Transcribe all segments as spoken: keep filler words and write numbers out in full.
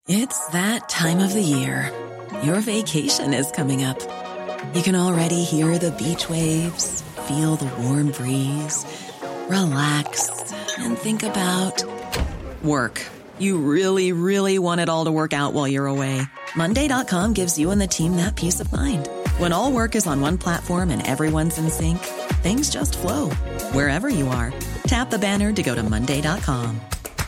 It's that time of the year. Your vacation is coming up. You can already hear the beach waves, feel the warm breeze, relax, and think about work. You really, really want it all to work out while you're away. Monday dot com gives you and the team that peace of mind. When all work is on one platform and everyone's in sync, things just flow. Wherever you are, tap the banner to go to Monday dot com.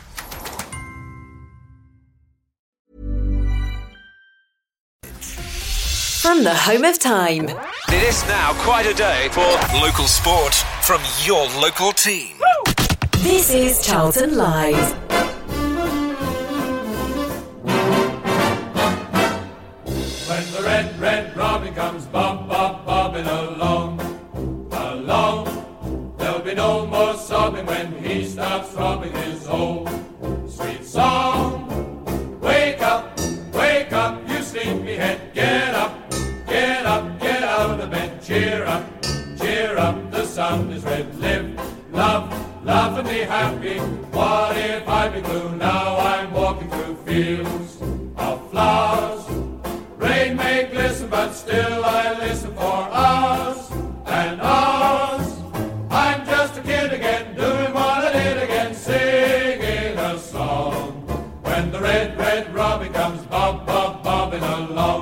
From the home of time. It is now quite a day for local sport from your local team. Woo! This is Charlton Live. When the red, red robin comes bob, bob, bobbing along, along, there'll be no more sobbing when he starts throbbing his old sweet song. Wake up, wake up, you sleepyhead, get up. Get up, get out of bed, cheer up, cheer up, the sun is red. Live, love, laugh and be happy. What if I be blue? Now I'm walking through fields of flowers. Rain may glisten, but still I listen for hours and hours. I'm just a kid again, doing what I did again, singing a song. When the red, red robin comes bob, bob, bobbing along.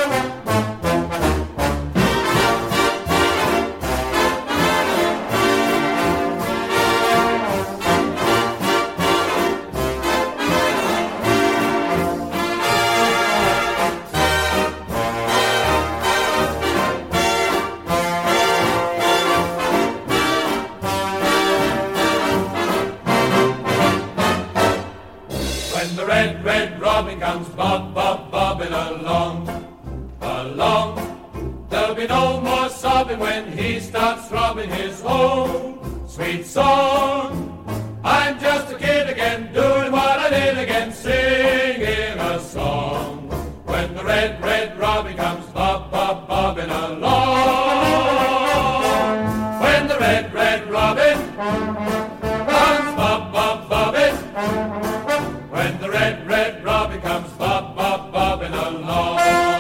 Robin comes bob, bob, bobbing along, along. There'll be no more sobbing when he starts throbbing his own sweet song. I'm just a kid again, doing what I did again, singing a song. When the red, red robin comes bob, bob, bobbing along. When the red, red robin comes bob, bob, bobbing. When the red, red robin comes bob, bob, bobbing along.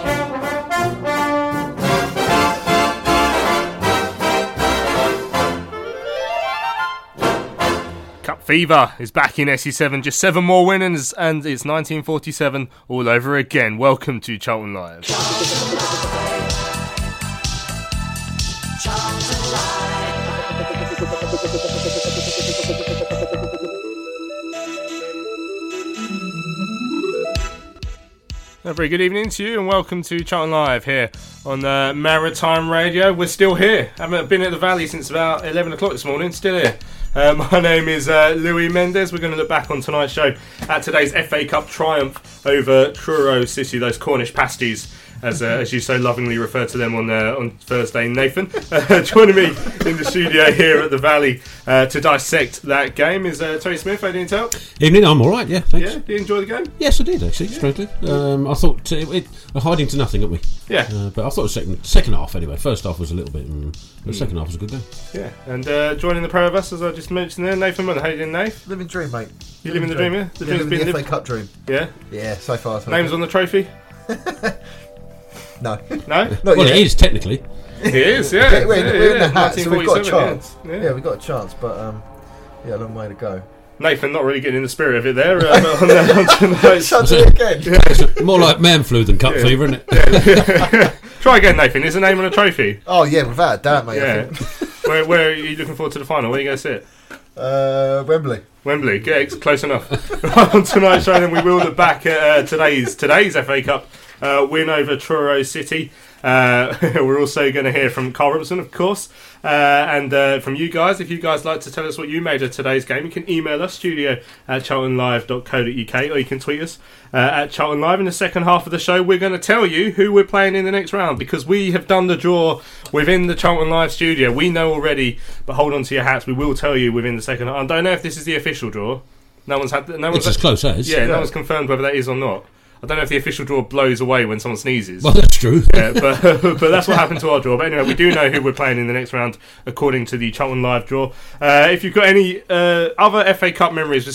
Cup fever is back in S E seven. Just seven more winners, and it's nineteen forty-seven all over again. Welcome to Charlton Live. A very good evening to you and welcome to Charlton Live here on uh, Maritime Radio. We're still here. Haven't been at the Valley since about eleven o'clock this morning. Still here. Uh, my name is uh, Louis Mendes. We're going to look back on tonight's show at today's F A Cup triumph over Truro City, those Cornish pasties, as uh, as you so lovingly refer to them on uh, on Thursday. Nathan, uh, joining me in the studio here at the Valley uh, to dissect that game is uh, Terry Smith. How do you tell? Evening, I'm all right. Yeah, thanks. Yeah, did you enjoy the game? Yes, I did actually. Yeah. Strangely, um, I thought uh, it, we're hiding to nothing, aren't we? Yeah. Uh, but I thought the second second half anyway. First half was a little bit, mm, but the mm. second half was a good game. Yeah, and uh, joining the pair of us, as I just mentioned there, Nathan Munn. How you doing, Nate? Living dream, mate. You living the dream, yeah? The, yeah, living the F A Cup dream. Yeah? Yeah, so far. So Names on the trophy? No. No? Not well, yet. it is technically. It is, yeah. yeah we're in, yeah, we're in yeah. the hat, so we've got a chance. Yeah, yeah. yeah, we've got a chance, but um, yeah, a long way to go. Nathan not really getting in the spirit of it there. Uh, on the, on tonight's... Shut it again. Yeah. It's more like man flu than cup yeah. fever, isn't it? Yeah. Try again, Nathan. Is the name on a trophy? Oh, yeah, without a doubt, mate. Yeah. where, where are you looking forward to the final? Where are you going to sit? Uh, Wembley. Wembley, yeah, close enough. On tonight's show, then we will look back at uh, today's today's F A Cup uh, win over Truro City. Uh, we're also going to hear from Carl Robertson, of course, uh, and uh, from you guys. If you guys like to tell us what you made of today's game, you can email us, studio at charlton live dot co dot uk, or you can tweet us uh, at Charlton Live. In the second half of the show, we're going to tell you who we're playing in the next round, because we have done the draw within the Charlton Live studio. We know already, but hold on to your hats. We will tell you within the second half. I don't know if this is the official draw. No one's had. No one's it's as close as. Yeah, yeah, no one's confirmed whether that is or not. I don't know if the official draw blows away when someone sneezes. Well, that's true. Yeah, but but that's what happened to our draw. But anyway, we do know who we're playing in the next round according to the Charlton Live draw. Uh, if you've got any uh, other F A Cup memories, we're sort of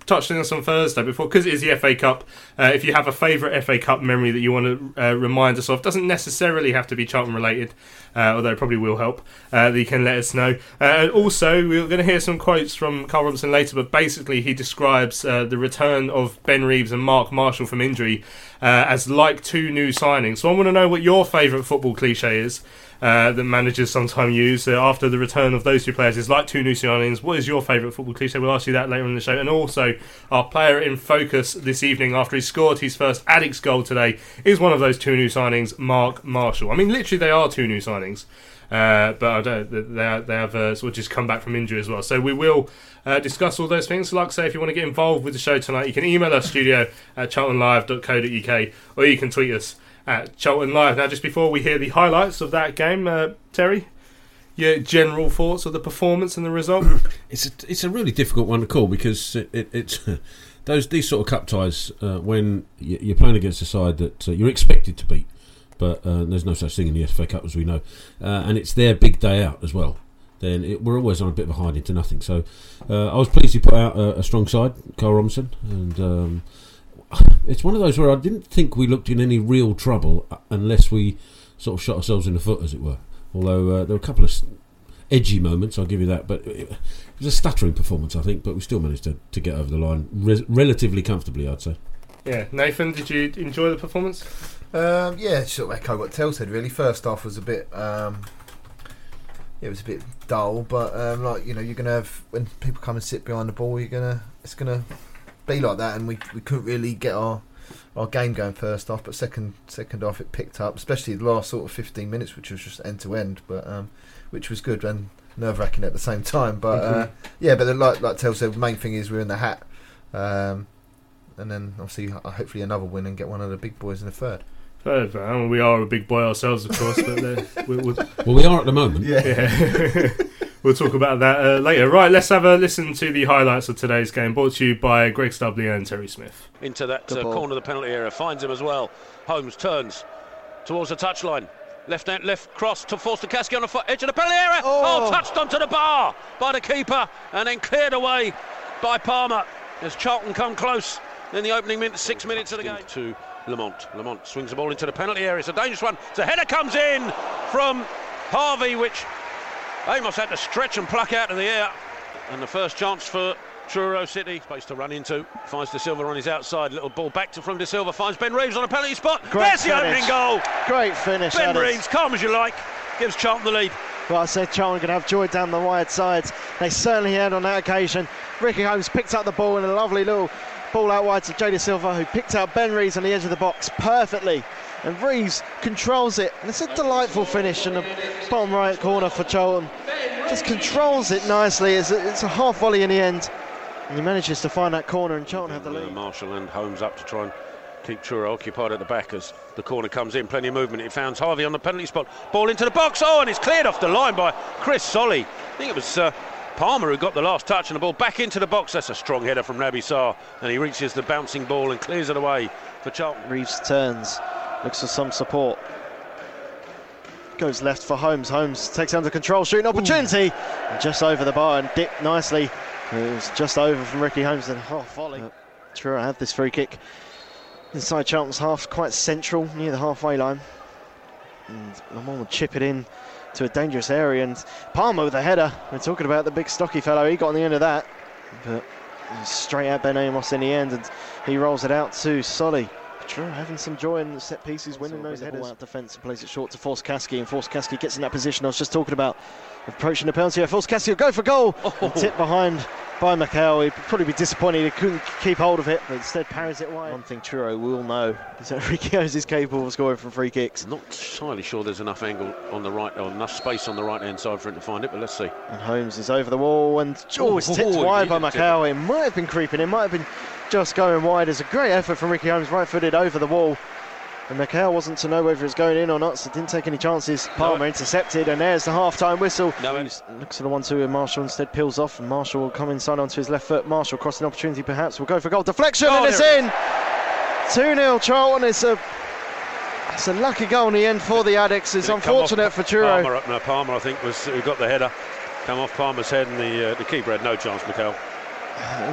touched on this on Thursday before, because it is the F A Cup. Uh, if you have a favourite F A Cup memory that you want to uh, remind us of, doesn't necessarily have to be Charlton related, uh, although it probably will help, uh, that you can let us know. Uh, and also, we're going to hear some quotes from Carl Robinson later, but basically he describes uh, the return of Ben Reeves and Mark Marshall from injury uh, as like two new signings. So I want to know what your favourite football cliche is. Uh, that managers sometimes use uh, after the return of those two players is like two new signings. What is your favourite football cliche? We'll ask you that later on in the show. And also, our player in focus this evening after he scored his first Addicks goal today is one of those two new signings, Mark Marshall. I mean, literally, they are two new signings, uh, but I don't. They are, they have uh, sort of just come back from injury as well. So we will uh, discuss all those things. So like I say, if you want to get involved with the show tonight, you can email us studio at charlton live dot co dot uk, or you can tweet us at Charlton Live. Now, just before we hear the highlights of that game, uh, Terry, your general thoughts of the performance and the result? It's a, it's a really difficult one to call, because it, it, it's those these sort of cup ties uh, when you're playing against a side that uh, you're expected to beat, but uh, there's no such thing in the F A Cup as we know, uh, and it's their big day out as well. Then it, we're always on a bit of a hiding to nothing. So uh, I was pleased he put out a, a strong side, Carl Robinson, and Um, it's one of those where I didn't think we looked in any real trouble unless we sort of shot ourselves in the foot, as it were. Although uh, there were a couple of edgy moments, I'll give you that. But it, it was a stuttering performance, I think. But we still managed to, to get over the line re- relatively comfortably, I'd say. Yeah, Nathan, did you enjoy the performance? Um, yeah, sort of echo what Tel said. Really, first half was a bit. Um, it was a bit dull, but um, like you know, you're gonna have when people come and sit behind the ball, you're gonna it's gonna. be like that, and we we couldn't really get our our game going first half, but second second half it picked up, especially the last sort of fifteen minutes, which was just end to end, but um, which was good and nerve wracking at the same time. But uh, yeah, but the, like like Tel said, the main thing is we're in the hat, um, and then obviously hopefully another win and get one of the big boys in the third. Third, I mean, we are a big boy ourselves, of course, but uh, we, we'll, well, we are at the moment. Yeah. yeah. We'll talk about that uh, later. Right, let's have a listen to the highlights of today's game, brought to you by Greg Stubley and Terry Smith. Into that uh, corner of the penalty area, finds him as well. Holmes turns towards the touchline. Left hand, left cross to Forster Kasky on the foot, edge of the penalty area. Oh. oh, touched onto the bar by the keeper and then cleared away by Palmer as Charlton come close in the opening minute, six minutes of the game. To Lamont. Lamont swings the ball into the penalty area. It's a dangerous one. The header comes in from Harvey, which Amos had to stretch and pluck out of the air. And the first chance for Truro City. Space to run into. Finds De Silva on his outside. Little ball back to from De Silva. Finds Ben Reeves on a penalty spot. Great There's finish. the opening goal. Great finish. Ben Reeves, calm as you like, gives Charlton the lead. Well, I said Charlton could have joy down the wide sides. They certainly had on that occasion. Ricky Holmes picked up the ball in a lovely little ball out wide to Jay De Silva, who picked out Ben Reeves on the edge of the box perfectly. And Reeves controls it. And it's a delightful finish in the bottom right corner for Charlton. Just controls it nicely. It's a, it's a half volley in the end. And he manages to find that corner, and Charlton have the lead. Uh, Marshall and Holmes up to try and keep Truro occupied at the back as the corner comes in. Plenty of movement. It finds Harvey on the penalty spot. Ball into the box. Oh, and it's cleared off the line by Chris Solly. I think it was uh, Palmer who got the last touch, and the ball back into the box. That's a strong header from Naby Sarr, and he reaches the bouncing ball and clears it away for Charlton. Reeves turns, looks for some support. Goes left for Holmes. Holmes takes under control, shooting opportunity. And just over the bar and dipped nicely. It was just over from Ricky Holmes and half volley. Uh, Truro have this free kick inside Charlton's half, quite central near the halfway line. And Lamont will chip it in to a dangerous area, and Palmer with a header. We're talking about the big stocky fellow. He got on the end of that, but straight at Ben Amos in the end, and he rolls it out to Solly. Truro having some joy in the set pieces, winning so those headers. Out defence and plays it short to Forster Kasky, and Forster Kasky gets in that position I was just talking about, approaching the penalty area. Forster Kasky will go for goal, oh. and tip behind by McHale. He'd probably be disappointed he couldn't keep hold of it, but instead parries it wide. One thing Truro will know is that Ricky Holmes is capable of scoring from free kicks. Not entirely sure there's enough angle on the right, or enough space on the right hand side for him to find it, but let's see. And Holmes is over the wall, and oh, it's tipped oh, wide by McHale. It might have been creeping, it might have been just going wide. It's a great effort from Ricky Holmes, right-footed over the wall. And McHale wasn't to know whether it's going in or not, so didn't take any chances. Palmer no. intercepted, and there's the half-time whistle. No, looks at the one two, and Marshall instead peels off, and Marshall will come inside onto his left foot. Marshall crossing opportunity, perhaps will go for goal. Deflection, oh, and it's in. two nil Charlton. It's a it's a lucky goal in the end for the Addicks. It's unfortunate for Truro. Palmer, no, Palmer, I think, was who got the header. Come off Palmer's head, and the uh, the keeper had no chance. McHale. Uh,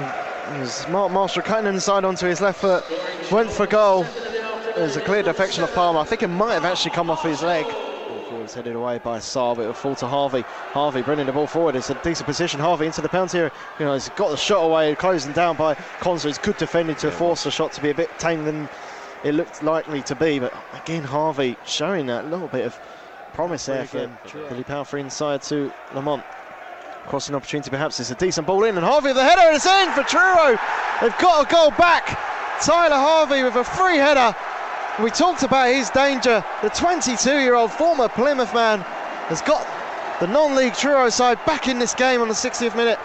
It was Mark Marshall cutting inside onto his left foot, went for goal. There's a clear deflection of Palmer. I think it might have actually come off his leg. It was headed away by Saab. It will fall to Harvey. Harvey bringing the ball forward. It's a decent position. Harvey into the penalty area. You know, he's got the shot away, closing down by Conser. It's good defending to force the shot to be a bit tamer than it looked likely to be. But again, Harvey showing that little bit of promise there for Billy Palfrey inside to Lamont. Crossing opportunity perhaps. It's a decent ball in, and Harvey with the header, and it's in for Truro. They've got a goal back. Tyler Harvey with a free header. We talked about his danger. The twenty-two-year-old former Plymouth man has got the non-league Truro side back in this game on the sixtieth minute.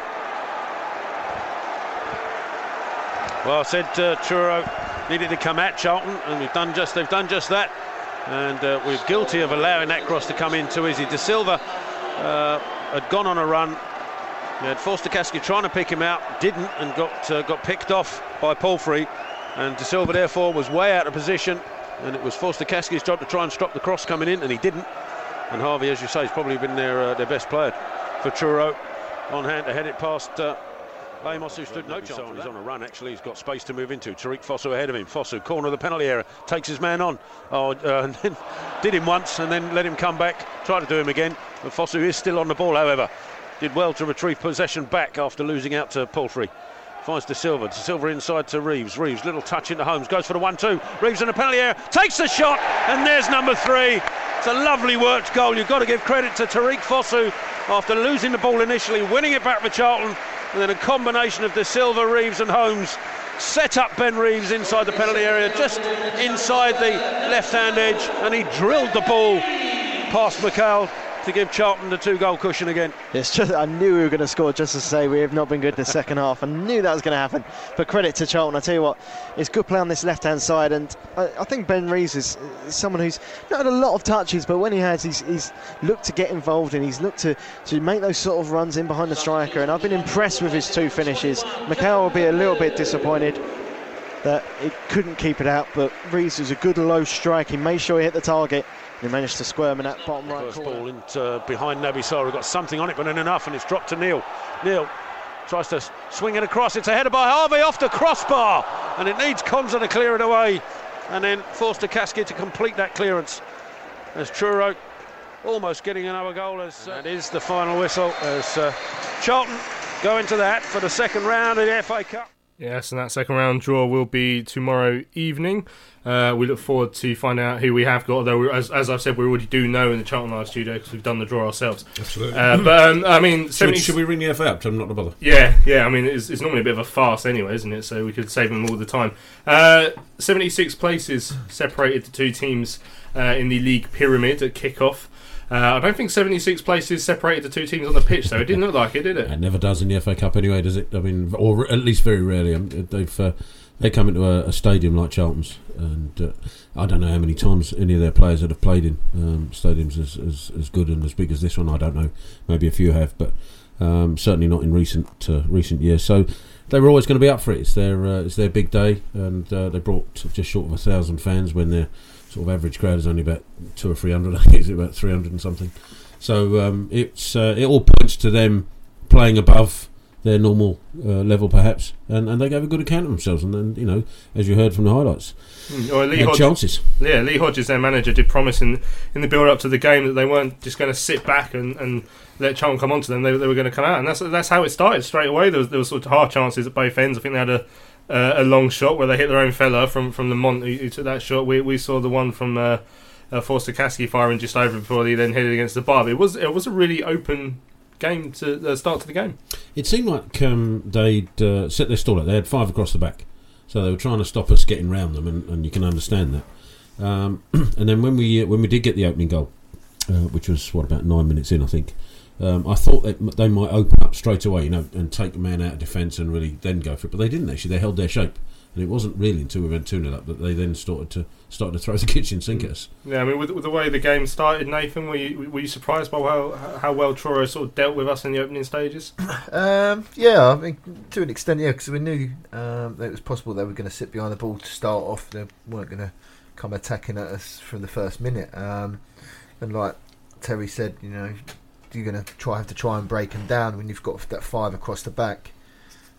Well, I said uh, Truro needed to come at Charlton, and we've done just they've done just that. And uh, we're guilty of allowing that cross to come into Izzy De Silva. Uh, had gone on a run. He had Forster-Caskey trying to pick him out, didn't, and got uh, got picked off by Palfrey. And De Silva therefore was way out of position. And it was Forster-Caskey's job to try and stop the cross coming in, and he didn't. And Harvey, as you say, has probably been their uh, their best player for Truro. On hand to head it past uh, Lemos, who stood no chance. He's on a run, actually. He's got space to move into. Tariq Fosu ahead of him. Fosu, corner of the penalty area, takes his man on. Oh, uh, and then did him once and then let him come back. Tried to do him again. But Fosu is still on the ball, however. Did well to retrieve possession back after losing out to Palfrey. Finds De Silva. De Silva inside to Reeves. Reeves, little touch into Holmes. Goes for the one two. Reeves in the penalty area. Takes the shot. And there's number three. It's a lovely worked goal. You've got to give credit to Tariq Fosu after losing the ball initially, winning it back for Charlton. And then a combination of De Silva, Reeves and Holmes set up Ben Reeves inside the penalty area, just inside the left-hand edge. And he drilled the ball past McCall to give Charlton the two-goal cushion again. It's just, I knew we were going to score, just to say we have not been good in the second half. I knew that was going to happen. But credit to Charlton. I tell you what, it's good play on this left-hand side, and I, I think Ben Reeves is, is someone who's not had a lot of touches, but when he has, he's, he's looked to get involved and he's looked to, to make those sort of runs in behind the striker, and I've been impressed with his two finishes. McCall will be a little bit disappointed that he couldn't keep it out, but Reeves was a good low strike. He made sure he hit the target. He managed to squirm in that bottom right First corner. ball into, uh, behind Naby Sarr, got something on it, but not enough, and it's dropped to Neil. Neil tries to swing it across. It's a header by Harvey off the crossbar, and it needs Conser to clear it away, and then Forster-Caskey to complete that clearance. As Truro almost getting another goal. As uh, that is the final whistle as uh, Charlton go into that for the second round of the F A Cup. Yes, and that second round draw will be tomorrow evening. Uh, we look forward to finding out who we have got, although, as, as I've said, we already do know in the Charlton Live studio because we've done the draw ourselves. Absolutely. Uh, but, um, I mean... Should, should we ring the F A up? I'm not to bother. Yeah, yeah, I mean, it's, it's normally a bit of a farce anyway, isn't it? So we could save them all the time. Uh, seventy-six places separated the two teams uh, in the league pyramid at kick-off. Uh, I don't think seventy-six places separated the two teams on the pitch, though. It didn't look like it, did it? It never does in the F A Cup anyway, does it? I mean, or at least very rarely. Um, they've uh, they come into a, a stadium like Charlton's, and uh, I don't know how many times any of their players that have played in um, stadiums as, as as good and as big as this one. I don't know. Maybe a few have, but um, certainly not in recent uh, recent years. So they were always going to be up for it. It's their uh, it's their big day, and uh, they brought just short of a thousand fans when they're sort of average crowd is only about two or three hundred. I think it's about three hundred and something. So um, it's uh, it all points to them playing above their normal uh, level, perhaps, and, and they gave a good account of themselves. And then, you know, as you heard from the highlights, mm, or Lee had Hodges, chances. Yeah, Lee Hodges, their manager, did promise in in the build up to the game that they weren't just going to sit back and, and let Charlton come onto them. They, they were going to come out, and that's that's how it started straight away. There was there was sort of hard chances at both ends. I think they had a. Uh, a long shot where they hit their own fella from, from Lamont who, who took that shot. We we saw the one from uh, uh, Forster-Caskey firing just over before he then hit it against the bar. But it was it was a really open game to the uh, start to the game. It seemed like um, they'd uh, set their stall up. They had five across the back, so they were trying to stop us getting round them, and, and you can understand that. Um, and then when we uh, when we did get the opening goal, uh, which was what about nine minutes in, I think. Um, I thought that they might open up straight away, you know, and take a man out of defence and really then go for it. But they didn't actually. They held their shape, and it wasn't really until we went two nil up that they then started to started to throw the kitchen sink at us. Yeah, I mean, with, with the way the game started, Nathan, were you, were you surprised by how how well Truro sort of dealt with us in the opening stages? Um, yeah, I mean, to an extent, yeah, because we knew um, that it was possible they were going to sit behind the ball to start off. They weren't going to come attacking at us from the first minute. Um, and like Terry said, you know, you're going to try have to try and break them down when you've got that five across the back.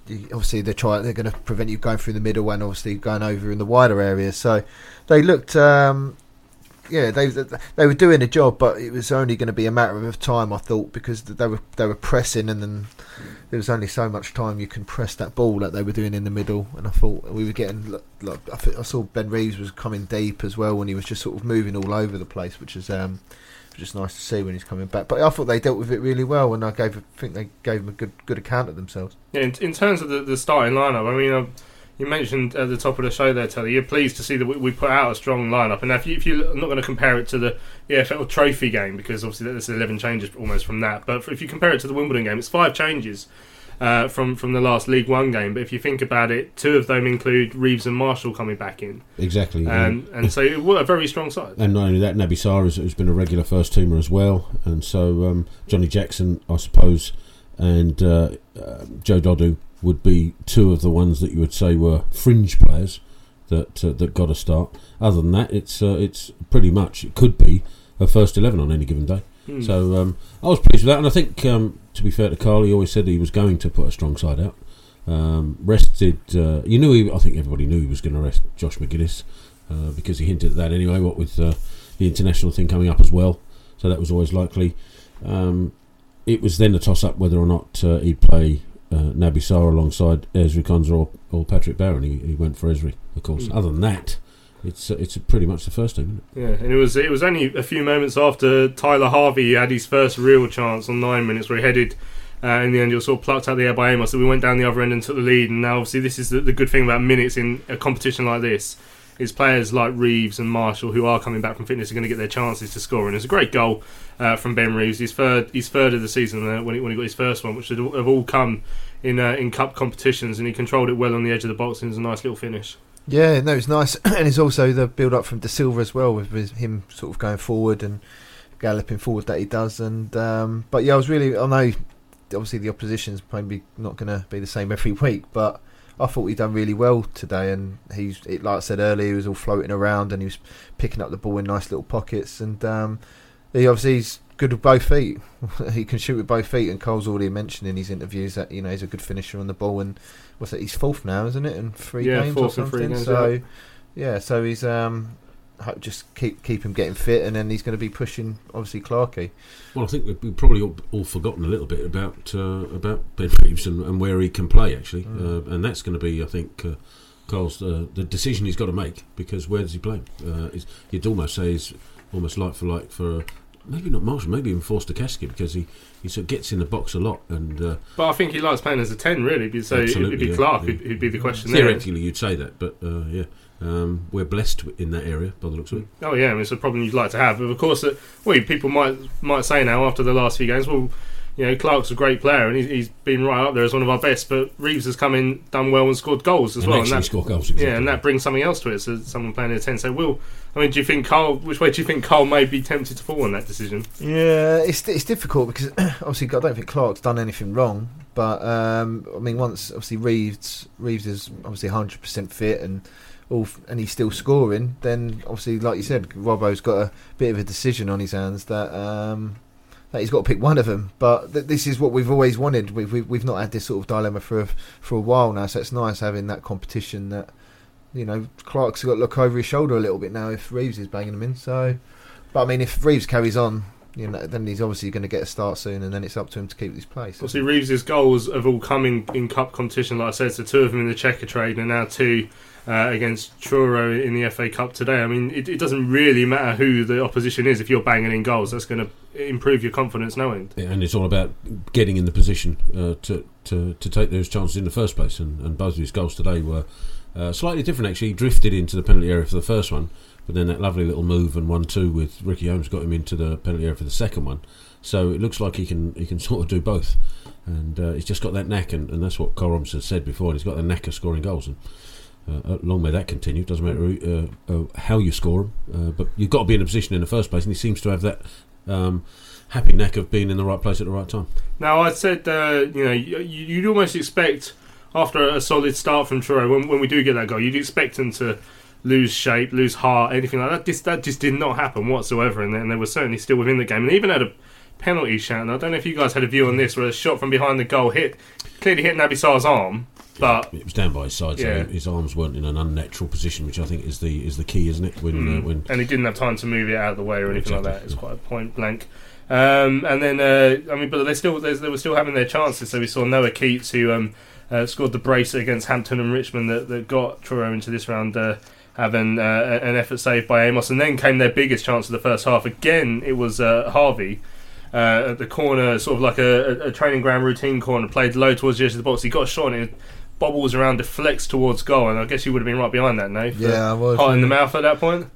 you, obviously they're trying, they're going to prevent you going through the middle and obviously going over in the wider areas. So they looked, um, yeah, they they were doing a job, but it was only going to be a matter of time, I thought, because they were they were pressing, and then there was only so much time you can press that ball that they were doing in the middle. And I thought we were getting, like, I, th- I saw Ben Reeves was coming deep as well when he was just sort of moving all over the place, which is um, just nice to see when he's coming back. But I thought they dealt with it really well, and I gave, I think they gave them a good good account of themselves. Yeah, in, in terms of the, the starting lineup, I mean, uh, you mentioned at the top of the show there, Telly, you're pleased to see that we, we put out a strong lineup. And if, you, if you're not going to compare it to the E F L Trophy game, because obviously there's eleven changes almost from that, but if you compare it to the Wimbledon game, it's five changes uh, from, from the last League One game. But if you think about it, two of them include Reeves and Marshall coming back in. Exactly. And, and so it was a very strong side. And not only that, Naby Sarr has, has been a regular first teamer as well. And so um, Johnny Jackson, I suppose, and uh, uh, Joe Dodoo would be two of the ones that you would say were fringe players that uh, that got a start. Other than that, it's uh, it's pretty much, it could be a first eleven on any given day. Mm. So um, I was pleased with that, and I think, um, to be fair to Carl, he always said he was going to put a strong side out. Um, rested, uh, you knew he, I think everybody knew he was going to rest Josh McGuinness uh, because he hinted at that anyway, what with uh, the international thing coming up as well. So that was always likely. Um, it was then a toss-up whether or not uh, he'd play Uh, Naby Sarr alongside Ezri Konsa or, or Patrick Barron. He, he went for Ezri, of course. Mm. Other than that, it's uh, it's pretty much the first team, isn't it? Yeah, and it was it was only a few moments after Tyler Harvey had his first real chance on nine minutes where he headed. Uh, in the end, he was sort of plucked out the air by Amos. So we went down the other end and took the lead. And now, obviously, this is the, the good thing about minutes in a competition like this. Is players like Reeves and Marshall, who are coming back from fitness, are going to get their chances to score. And it's a great goal uh, from Ben Reeves. His third, his third of the season uh, when, he, when he got his first one, which have all come in uh, in cup competitions, and he controlled it well on the edge of the box, and it was a nice little finish. Yeah, no, it's nice. And it's also the build-up from De Silva as well, with, with him sort of going forward and galloping forward that he does. And um, But yeah, I was really, I know obviously the opposition's probably not going to be the same every week, but I thought he'd done really well today, and he's it, like I said earlier, he was all floating around and he was picking up the ball in nice little pockets, and um, he obviously he's good with both feet. He can shoot with both feet, and Cole's already mentioned in his interviews that, you know, he's a good finisher on the ball, and what's that, he's fourth now, isn't it, in three yeah, games fourth or something? In three games, so yeah. yeah, so he's um, hope just keep keep him getting fit, and then he's going to be pushing obviously Clarkey. Well, I think we've, we've probably all, all forgotten a little bit about uh, about Ben Reeves and, and where he can play actually, mm. uh, and that's going to be, I think, uh, Carl's uh, the decision he's got to make, because where does he play? Uh, you'd almost say he's almost like for like for. Uh, Maybe not Marshall, maybe even Forster Caskey, because he, he sort of gets in the box a lot. And uh, but I think he likes playing as a ten, really. So it'd be yeah, Clark yeah. who'd be the question Theoretically, there. Theoretically, you'd say that, but uh, yeah, um, we're blessed in that area by the looks of it. Oh yeah, I mean, it's a problem you'd like to have. But of course, uh, well, people might might say now after the last few games, well, you know, Clark's a great player and he's, he's been right up there as one of our best. But Reeves has come in, done well, and scored goals as and well. Actually and that, scored goals, exactly. Yeah, and that brings something else to it. So someone playing in a ten. So will. I mean, do you think Carl? Which way do you think Carl may be tempted to fall on that decision? Yeah, it's it's difficult because obviously I don't think Clark's done anything wrong, but um, I mean, once obviously Reeves Reeves is obviously one hundred percent fit and all, and he's still scoring, then obviously, like you said, Robbo's got a bit of a decision on his hands that um, that he's got to pick one of them. But th- this is what we've always wanted. We've, we've we've not had this sort of dilemma for a, for a while now, so it's nice having that competition that. You know, Clark's got to look over his shoulder a little bit now if Reeves is banging him in. So, but I mean, if Reeves carries on, you know, then he's obviously going to get a start soon, and then it's up to him to keep his place. Obviously, Reeves' goals have all come in, in cup competition, like I said. So two of them in the Checker trade, and now two uh, against Truro in the F A Cup today. I mean, it, it doesn't really matter who the opposition is if you're banging in goals. That's going to improve your confidence no end. Yeah, and it's all about getting in the position uh, to, to to take those chances in the first place. And, and both of his goals today were. Uh, slightly different actually. He drifted into the penalty area for the first one, but then that lovely little move and one two with Ricky Holmes got him into the penalty area for the second one. So it looks like he can he can sort of do both, and uh, he's just got that knack, and, and that's what Carl Robinson said before. And he's got the knack of scoring goals, and uh, long may that continue. Doesn't matter uh, uh, how you score them, uh, but you've got to be in a position in the first place, and he seems to have that. Um, happy knack of being in the right place at the right time. Now I said uh, you know you, you'd almost expect. After a solid start from Truro, when, when we do get that goal, you'd expect them to lose shape, lose heart, anything like that. Just, that just did not happen whatsoever, and, and they were certainly still within the game. And they even had a penalty shout. And I don't know if you guys had a view on this, where a shot from behind the goal hit clearly hit Naby Sarr's arm, But yeah, it was down by his side, yeah. so his arms weren't in an unnatural position, which I think is the is the key, isn't it? When mm. uh, when and he didn't have time to move it out of the way or anything exactly, like that. It's yeah. quite a point blank. Um, and then uh, I mean, but they still they were still having their chances. So we saw Noah Keats, who um, uh, scored the brace against Hampton and Richmond that, that got Truro into this round. Uh, having uh, an effort saved by Amos, and then came their biggest chance of the first half. Again, it was uh, Harvey uh, at the corner, sort of like a, a training ground routine corner, played low towards the edge of the box. He got a shot and it bobbles around, deflects towards goal, and I guess you would have been right behind that, no? Yeah, I was. Hot in the mouth at that point?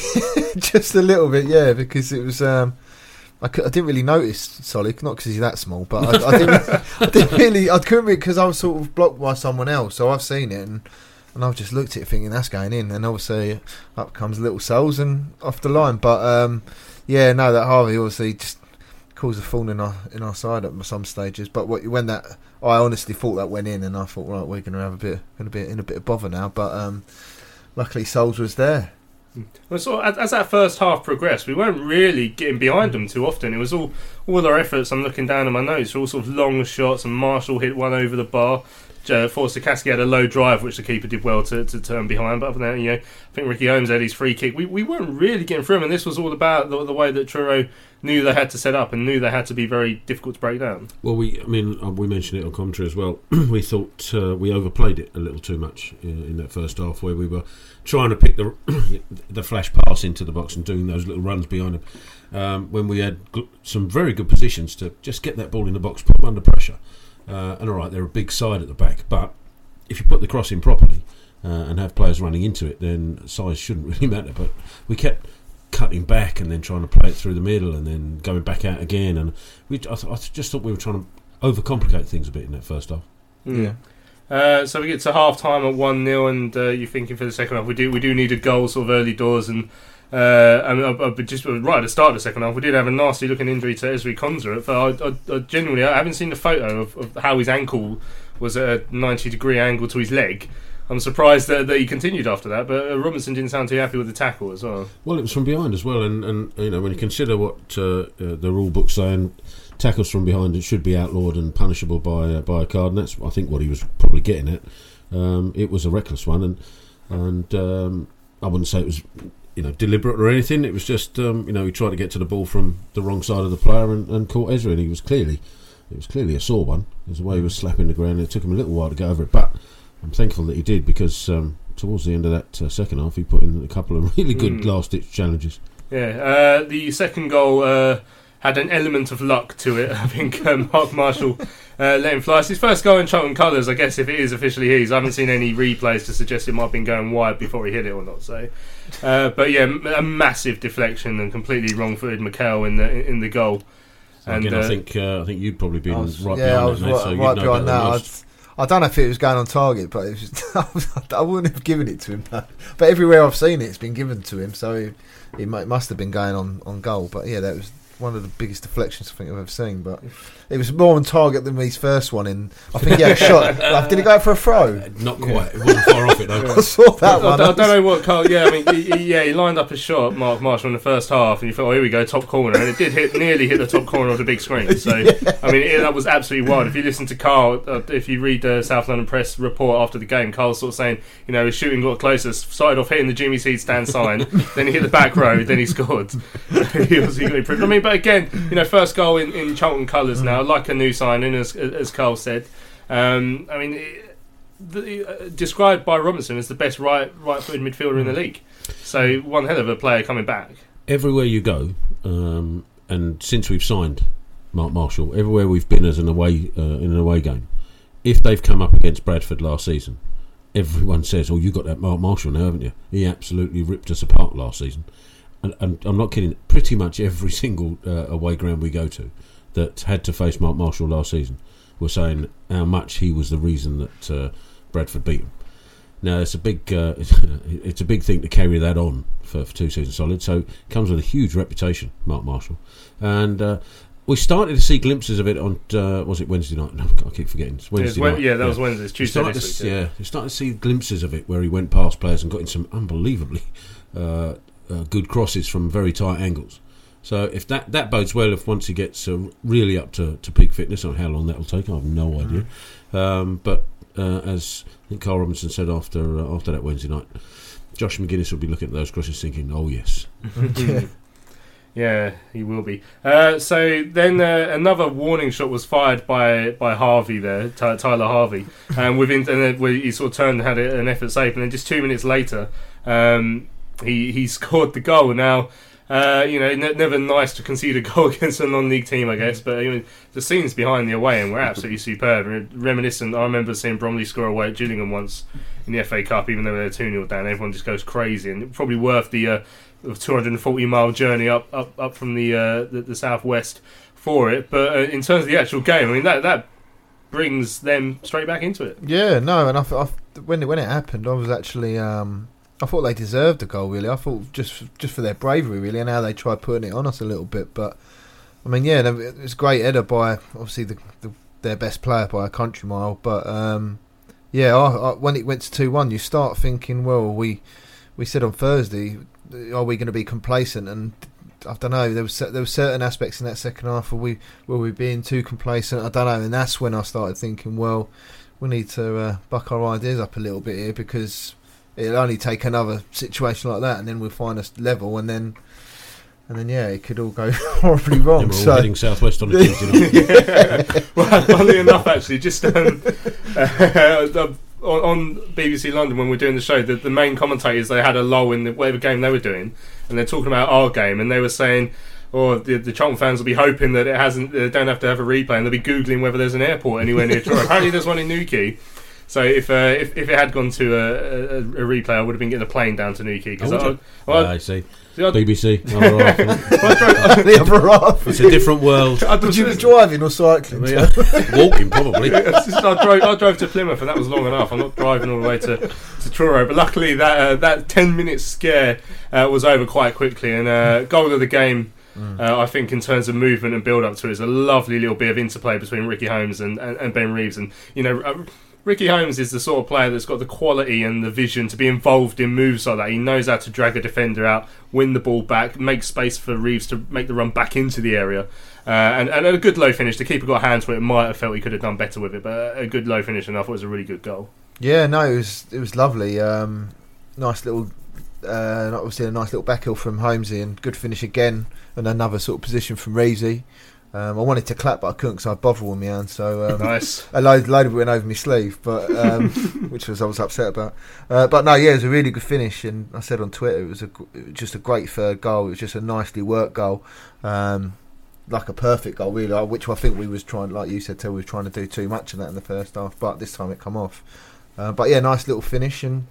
Just a little bit, yeah, because it was... Um, I, c- I didn't really notice Solly, not because he's that small, but I, I, didn't, I didn't really... I couldn't because I was sort of blocked by someone else, so I've seen it, and... And I've just looked at it thinking that's going in, and obviously up comes Little Souls and off the line. But um, yeah, no, that Harvey obviously just caused a thorn in our in our side at some stages. But what, when that, I honestly thought that went in, and I thought, right, we're going to have a bit, going to be in a bit of bother now. But um, luckily, Souls was there. Well, so as, as that first half progressed, we weren't really getting behind them too often. It was all all our efforts. I'm looking down at my notes, all sort of long shots, and Marshall hit one over the bar. Uh, Forster Kasky had a low drive, which the keeper did well to, to turn behind. But other than that, you know, I think Ricky Holmes had his free kick. We we weren't really getting through him, and this was all about the, the way that Truro knew they had to set up and knew they had to be very difficult to break down. Well, we I mean uh, we mentioned it on commentary as well. We thought uh, we overplayed it a little too much in, in that first half, where we were trying to pick the the flash pass into the box and doing those little runs behind him. Um, when we had g- some very good positions to just get that ball in the box, put them under pressure. Uh, and all right, they're a big side at the back, but if you put the cross in properly uh, and have players running into it, then size shouldn't really matter. But we kept cutting back and then trying to play it through the middle and then going back out again. And we, I, th- I just thought we were trying to overcomplicate things a bit in that first half. Mm. Yeah. Uh, so we get to half time at one nil, and uh, you're thinking for the second half, we do we do need a goal sort of early doors. And Uh, I mean, I, I just right at the start of the second half, we did have a nasty looking injury to Esri Konza. I, I, I genuinely, I haven't seen the photo of, of how his ankle was at a ninety degree angle to his leg. I'm surprised that, that he continued after that, but uh, Robinson didn't sound too happy with the tackle as well. Well, it was from behind as well, and, and you know, when you consider what uh, uh, the rule book's saying, tackles from behind, it should be outlawed and punishable by uh, by a card, and that's I think what he was probably getting at. Um, it was a reckless one, and and um, I wouldn't say it was, you know, deliberate or anything. It was just, um, you know, he tried to get to the ball from the wrong side of the player and, and caught Ezra, and he was clearly, it was clearly a sore one. It was the way he was slapping the ground. It took him a little while to get over it, but I'm thankful that he did, because um, towards the end of that uh, second half, he put in a couple of really good mm. last-ditch challenges. Yeah, uh, the second goal uh, had an element of luck to it. I think um, Mark Marshall uh, let him fly. It's his first goal in Charlton colours, I guess, if it is officially his. I haven't seen any replays to suggest it might have been going wide before he hit it or not. So, uh, but yeah, a massive deflection and completely wrong-footed Mikel in the in the goal. So and again, uh, I think uh, I think you'd probably been was, right yeah, behind I was that, right, mate, so right you'd know behind better than that. most. I don't know if it was going on target, but it was, I wouldn't have given it to him. But everywhere I've seen it, it's been given to him, so it, it might, must have been going on, on goal. But yeah, that was one of the biggest deflections I think I've ever seen. But it was more on target than his first one. In I think he had a shot. Like, did he go for a throw? Uh, not quite. It wasn't far off it though. I saw that I, one. I, I don't know what Carl. Yeah, I mean, he, he, yeah, he lined up a shot, Mark Marshall, in the first half, and you thought, oh, here we go, top corner, and it did hit, nearly hit the top corner of the big screen. So, yeah. I mean, it, that was absolutely wild. If you listen to Carl, uh, if you read the South London Press report after the game, Carl's sort of saying, you know, his shooting got closer, started off hitting the Jimmy Seed stand sign, then he hit the back row, then he scored. he was he got improved. I mean, but again, you know, first goal in, in Charlton colours now, like a new signing, as as Carl said. Um, I mean, it, the, uh, described by Robinson as the best right right-footed midfielder in the league. So one hell of a player coming back. Everywhere you go, um, and since we've signed Mark Marshall, everywhere we've been as an away uh, in an away game, if they've come up against Bradford last season, everyone says, "Oh, you got that Mark Marshall now, haven't you? He absolutely ripped us apart last season." And, and I'm not kidding. Pretty much every single uh, away ground we go to that had to face Mark Marshall last season were saying how much he was the reason that uh, Bradford beat him. Now it's a big, uh, it's a big thing to carry that on for, for two seasons solid. So it comes with a huge reputation, Mark Marshall, and uh, we started to see glimpses of it on uh, was it Wednesday night? No, I keep forgetting. It's Wednesday yeah, night. Yeah, that yeah. was Wednesday. It's Tuesday this to, week. Yeah, yeah. you started to see glimpses of it where he went past players and got in some unbelievably uh, uh, good crosses from very tight angles. So if that, that bodes well if once he gets uh, really up to, to peak fitness, or how long that will take, I have no idea. Um, but uh, as I think Carl Robinson said after uh, after that Wednesday night, Josh McGuinness will be looking at those crosses thinking, oh yes. Yeah, he will be. Uh, so then uh, another warning shot was fired by, by Harvey there, Ty- Tyler Harvey, and within and then he sort of turned and had an effort save, and then just two minutes later, um, he he scored the goal. Now, uh, you know, ne- never nice to concede a goal against a non-league team, I guess, but you know, the scenes behind the away end were absolutely superb. Reminiscent. I remember seeing Bromley score away at Gillingham once in the F A Cup, even though they were two nil down. Everyone just goes crazy, and probably worth the. Uh, two hundred forty mile journey up up, up from the, uh, the the southwest for it, but uh, in terms of the actual game, I mean that that brings them straight back into it. Yeah, no, and I, I when it, when it happened, I was actually um, I thought they deserved the goal. Really, I thought just just for their bravery, really, and how they tried putting it on us a little bit. But I mean, yeah, it was a great header by obviously the, the, their best player by a country mile. But um, yeah, I, I, when it went to two one, you start thinking, well, we we said on Thursday, are we going to be complacent? And I don't know. There was there were certain aspects in that second half where we were we being too complacent. I don't know, and that's when I started thinking, well, we need to uh, buck our ideas up a little bit here, because it'll only take another situation like that, and then we'll find us level, and then and then yeah, it could all go horribly wrong. Yeah, we're all so heading southwest on a Tuesday night. Yeah. Well, funnily enough, actually, just um, uh, on, on B B C London when we're doing the show, the, the main commentators, they had a lull in the, whatever game they were doing, and they're talking about our game, and they were saying, or the, the Charlton fans will be hoping that it hasn't, they don't have to have a replay, and they'll be googling whether there's an airport anywhere near Truro. Apparently, there's one in Newquay. So if uh, if if it had gone to a, a, a replay, I would have been getting a plane down to Newquay. Cause oh, I, well, I, I see. see B B C. Other half, the other half. it's a different world. Would you be driving or cycling? Yeah. Walking, probably. Just, I drove. I drove to Plymouth, and that was long enough. I'm not driving all the way to, to Truro. But luckily, that uh, that ten minute scare uh, was over quite quickly. And uh, goal of the game, mm. uh, I think, in terms of movement and build up to it, is a lovely little bit of interplay between Ricky Holmes and, and, and Ben Reeves. And you know. Uh, Ricky Holmes is the sort of player that's got the quality and the vision to be involved in moves like that. He knows how to drag a defender out, win the ball back, make space for Reeves to make the run back into the area. Uh, and, and a good low finish. The keeper got hands where it might have felt he could have done better with it, but a good low finish, and I thought it was a really good goal. Yeah, no, it was it was lovely. Um, nice little, uh, obviously a nice little back heel from Holmesy, and good finish again, and another sort of position from Reevesy. Um, I wanted to clap, but I couldn't because I had Bovril in my hand. So um, nice. A load, load of it went over my sleeve, but um, which was I was upset about. Uh, but no, yeah, it was a really good finish, and I said on Twitter it was, a, it was just a great third goal. It was just a nicely worked goal, um, like a perfect goal, really. Which I think we was trying, like you said, Till, we were trying to do too much of that in the first half, but this time it come off. Uh, but yeah, nice little finish, and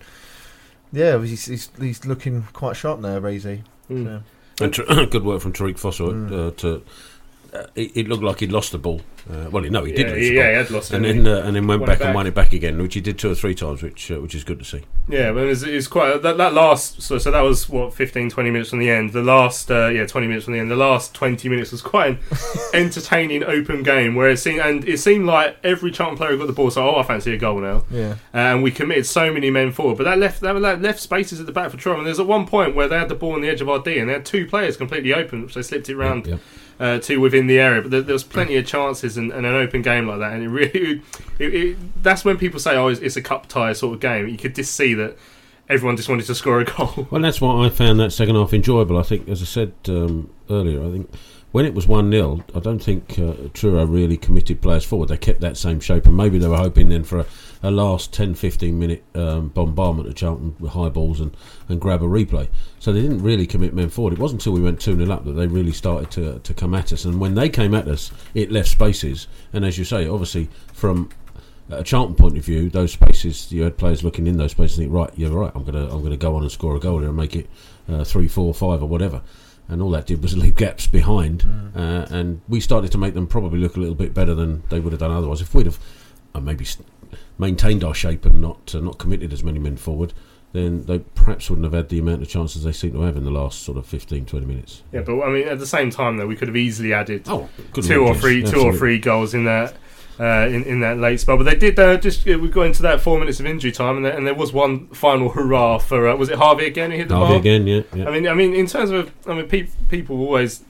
yeah, he's he's, he's looking quite sharp now, Reezy. Mm. So. And tr- good work from Tariq Foster mm. uh, to. Uh, it, it looked like he'd lost the ball. Uh, well, no, he did yeah, lose the yeah, ball. he had lost it, and and then uh, and then went back, back and won it back again, which he did two or three times, which uh, which is good to see. Yeah, but it's, it's quite that, that last. So, so that was what fifteen, twenty minutes from the end. The last, uh, yeah, twenty minutes from the end. The last twenty minutes was quite an entertaining open game where it seemed and it seemed like every Charlton player got the ball. So, oh, I fancy a goal now. Yeah, uh, and we committed so many men forward, but that left that, that left spaces at the back for Truro. And there's at one point where they had the ball on the edge of our D, and they had two players completely open, which they slipped it round. Yeah, yeah. Uh, to within the area, but there, there was plenty of chances and, and an open game like that, and it really it, it, that's when people say, "Oh, it's, it's a cup tie sort of game." You could just see that everyone just wanted to score a goal. Well, that's why I found that second half enjoyable. I think, as I said um, earlier, I think when it was one nil, I don't think uh, Truro really committed players forward. They kept that same shape, and maybe they were hoping then for a, a last ten fifteen minute um, bombardment of Charlton with high balls and, and grab a replay. So they didn't really commit men forward. It wasn't until we went two nil up that they really started to to come at us. And when they came at us, it left spaces. And as you say, obviously, from a Charlton point of view, those spaces, you had players looking in those spaces and think, right, you're right, I'm going to I'm gonna go on and score a goal here and make it uh, three, four, five or whatever. And all that did was leave gaps behind. Mm. Uh, and we started to make them probably look a little bit better than they would have done otherwise. If we'd have uh, maybe st- maintained our shape and not uh, not committed as many men forward, then they perhaps wouldn't have had the amount of chances they seem to have in the last sort of fifteen, twenty minutes. Yeah, but I mean, at the same time, though, we could have easily added oh, two or three, two or three goals in that uh, in, in that late spell. But they did uh, just we got into that four minutes of injury time, and there, and there was one final hurrah for uh, was it Harvey again? Who hit the Harvey bar? again, yeah, yeah. I mean, I mean, in terms of, I mean, pe- people always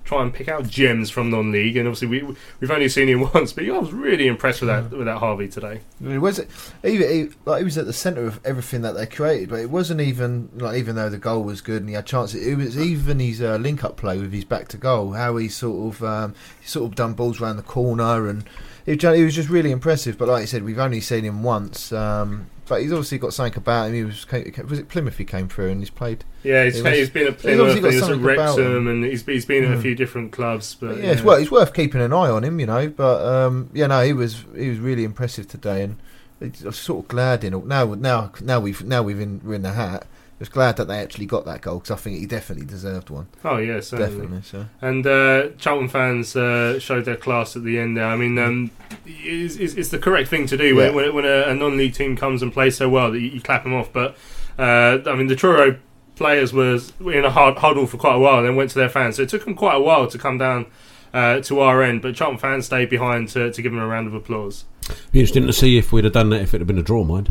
try and pick out gems from non-league, and obviously we we've only seen him once, but I was really impressed with that with that Harvey today. It was he, he, like he was at the centre of everything that they created, but it wasn't even like even though the goal was good and he had chances, it was even his uh, link-up play with his back to goal, how he sort of um, he sort of done balls around the corner, and it, it was just really impressive. But like you said, we've only seen him once. Um, But he's obviously got something about him. He was was it Plymouth he came through and he's played. Yeah, he's, he was, he's been at Plymouth, he's he was at Wrexham, and he's he's been mm. at a few different clubs. But, but yeah, yeah, it's worth, it's worth keeping an eye on him, you know. But um, yeah, no, he was he was really impressive today, and I'm sort of glad in now now now we've now we've in, we're in the hat. I was glad that they actually got that goal because I think he definitely deserved one. Oh yeah, certainly. Definitely. So. And uh, Charlton fans uh, showed their class at the end there. I mean, um, it's, it's, it's the correct thing to do yeah. when, when, when a, a non-league team comes and plays so well that you, you clap them off. But uh, I mean, the Truro players was in a hard huddle for quite a while and then went to their fans. So it took them quite a while to come down uh, to our end. But Charlton fans stayed behind to, to give them a round of applause. Be interesting to see if we'd have done that if it had been a draw, mind.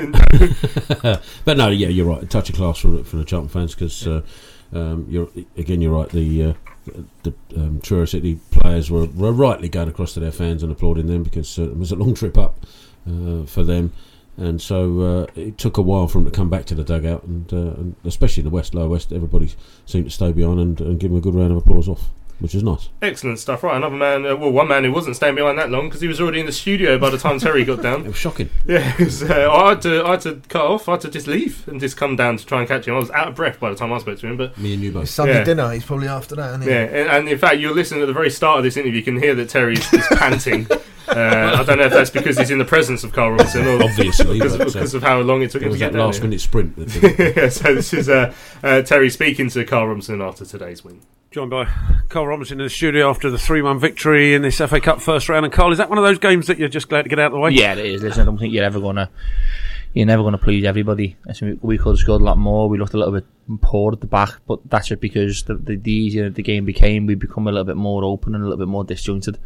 But no, yeah, you're right. A touch of class from from the Charlton fans because uh, um, you're again, you're right. The uh, the um, Truro City players were, were rightly going across to their fans and applauding them because uh, it was a long trip up uh, for them, and so uh, it took a while for them to come back to the dugout, and, uh, and especially in the West, Lower West, everybody seemed to stay behind and, and give them a good round of applause off, which is nice. Excellent stuff. Right, another man, uh, well, one man who wasn't staying behind that long because he was already in the studio by the time Terry got down. It was shocking. Yeah, it was, uh, I had to, I had to cut off. I had to just leave and just come down to try and catch him. I was out of breath by the time I spoke to him. But me and you both. It's Sunday yeah. dinner. He's probably after that, isn't he? Yeah, and, and in fact, you're listening at the very start of this interview. You can hear that Terry's is panting. Uh, I don't know if that's because he's in the presence of Carl Robinson, or obviously because, but, of, because uh, of how long it took him to get that down last here. minute sprint. Yeah, so this is uh, uh, Terry speaking to Carl Robinson after today's win. Joined by Carl Robinson in the studio after the three one victory in this F A Cup first round. And Carl, is that one of those games that you're just glad to get out of the way? Yeah, it is. Listen, I don't think you're ever gonna you're never gonna please everybody. I think we could have scored a lot more. We looked a little bit poor at the back, but that's just because the, the, the easier the game became, we become a little bit more open and a little bit more disjointed.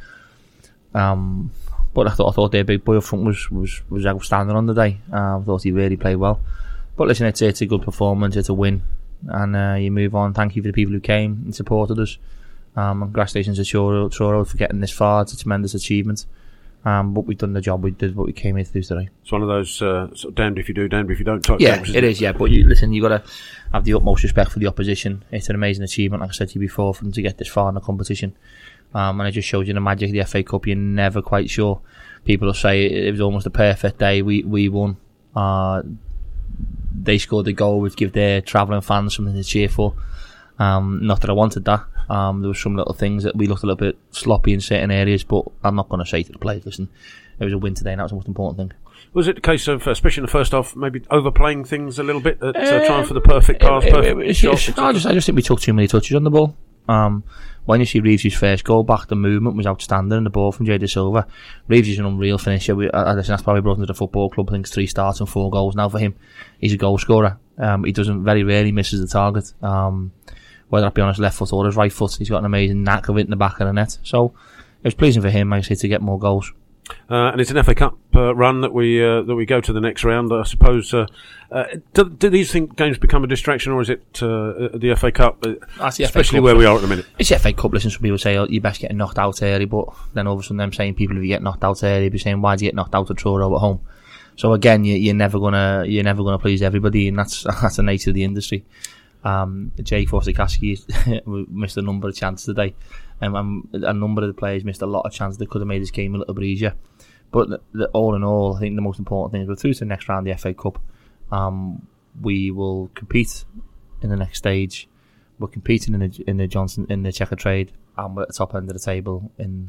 Um, but I thought I thought their big boy up front was was, was outstanding on the day. Uh, I thought he really played well. But listen, it's it's a good performance. It's a win. And uh, you move on. Thank you for the people who came and supported us. Um, and congratulations to Truro, Truro for getting this far. It's a tremendous achievement. Um, but we've done the job. We did what we came here to do today. It's one of those uh, sort of damned if you do, damned if you don't type yeah, games. Yeah, it is. Yeah, but you listen. You got to have the utmost respect for the opposition. It's an amazing achievement, like I said to you before, for them to get this far in the competition. Um, and it just shows you the magic of the F A Cup. You're never quite sure. People will say it was almost a perfect day. We we won. Uh, They scored the goal, which give their travelling fans something to cheer for. Um, not that I wanted that. Um, there were some little things that we looked a little bit sloppy in certain areas, but I'm not going to say to the players, listen, it was a win today, and that was the most important thing. Was it a case of, especially in the first half, maybe overplaying things a little bit, at, uh, trying for the perfect pass, it, perfect it, it, shot? It, I just, I just think we took too many touches on the ball. Um, when you see Reeves' first goal back, the movement was outstanding, and the ball from Jay De Silva. Reeves is an unreal finisher. We, I, I listen, that's probably brought him to the football club. I think it's three starts and four goals now for him. He's a goal scorer. Um, he doesn't very rarely misses the target. Um, whether that be on his left foot or his right foot, he's got an amazing knack of it in the back of the net. So it was pleasing for him, like I say, to get more goals. Uh, and it's an F A Cup uh, run that we uh, that we go to the next round. I suppose. Uh, uh, do, do these think games become a distraction, or is it uh, the F A Cup, uh, the especially F A Cup, where we are at the minute? It's the F A Cup. Listen, some people say, oh, you're best getting knocked out early, but then all of a sudden, them saying people if you get knocked out early, be saying why do you get knocked out at Truro at home? So again, you, you're never gonna you're never gonna please everybody, and that's that's the nature of the industry. Um, Jake Forster-Caskey missed a number of chances today, um, and a number of the players missed a lot of chances that could have made this game a little bit easier. But the, the, all in all, I think the most important thing is we're through to the next round of the F A Cup. Um, we will compete in the next stage. We're competing in the in the Johnson in the Checkatrade, and we're at the top end of the table in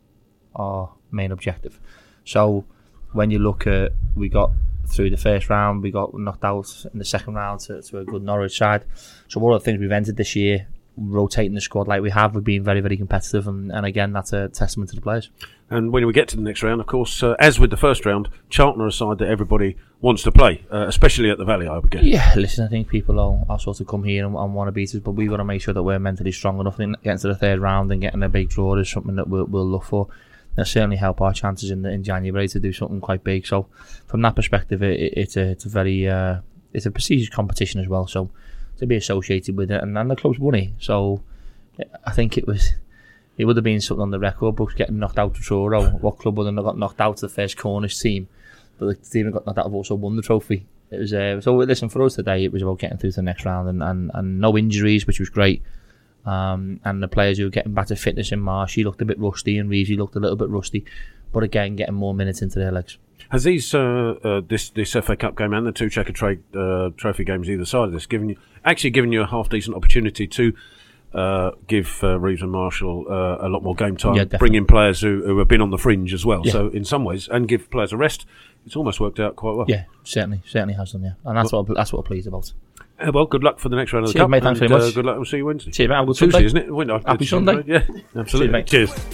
our main objective. So when you look at, we got through the first round, we got knocked out in the second round to, to a good Norwich side. So all of the things we've entered this year, rotating the squad like we have, we've been very, very competitive, and, and again, that's a testament to the players. And when we get to the next round, of course, uh, as with the first round, Charlton are a side that everybody wants to play, uh, especially at the Valley, I would guess. Yeah, listen, I think people will, will sort of come here and, and want to beat us, but we've got to make sure that we're mentally strong enough. I think getting to the third round and getting a big draw is something that we'll, we'll look for. It'll certainly help our chances in the, in January to do something quite big. So, from that perspective, it, it, it's a it's a very uh, it's a prestigious competition as well. So, to be associated with it, and, and the club's money. So, I think it was. It would have been something on the record books getting knocked out of Truro. What club would have got knocked out of the first Cornish team, but the team that got knocked out have also won the trophy. It was uh, so. Listen, for us today, it was about getting through to the next round and, and, and no injuries, which was great. Um, and the players who were getting better fitness in Marsh, he looked a bit rusty, and Reeves, he looked a little bit rusty, but again, getting more minutes into their legs. Has these uh, uh, this this F A Cup game and the two Checker Trade uh, Trophy games either side of this given you actually given you a half decent opportunity to uh, give uh, Reeves and Marshall uh, a lot more game time, yeah, bring in players who, who have been on the fringe as well. Yeah. So in some ways, and give players a rest, it's almost worked out quite well. Yeah, certainly, certainly has done. Yeah, and that's well, what that's what I'm pleased about. Uh, well, good luck for the next round of the Cheers, Cup. mate, thanks and, very much. Uh, good luck. We'll see you Wednesday. Cheers, mate. Have a good Tuesday, Sunday. isn't it? Well, no, Happy Sunday. Yeah, absolutely. Cheers, Cheers.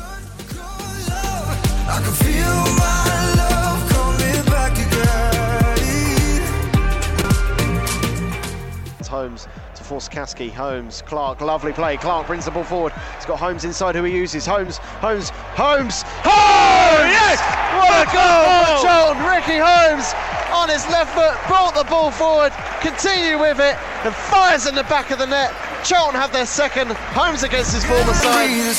I can feel my love coming back again. It's Holmes to force Kasky. Holmes, Clark, lovely play. Clark brings the ball forward. He's got Holmes inside who he uses. Holmes, Holmes, Holmes. Oh, yes! What a goal for Charlton. Ricky Holmes on his left foot, brought the ball forward, continue with it, and fires in the back of the net. Charlton have their second. Holmes against his former side.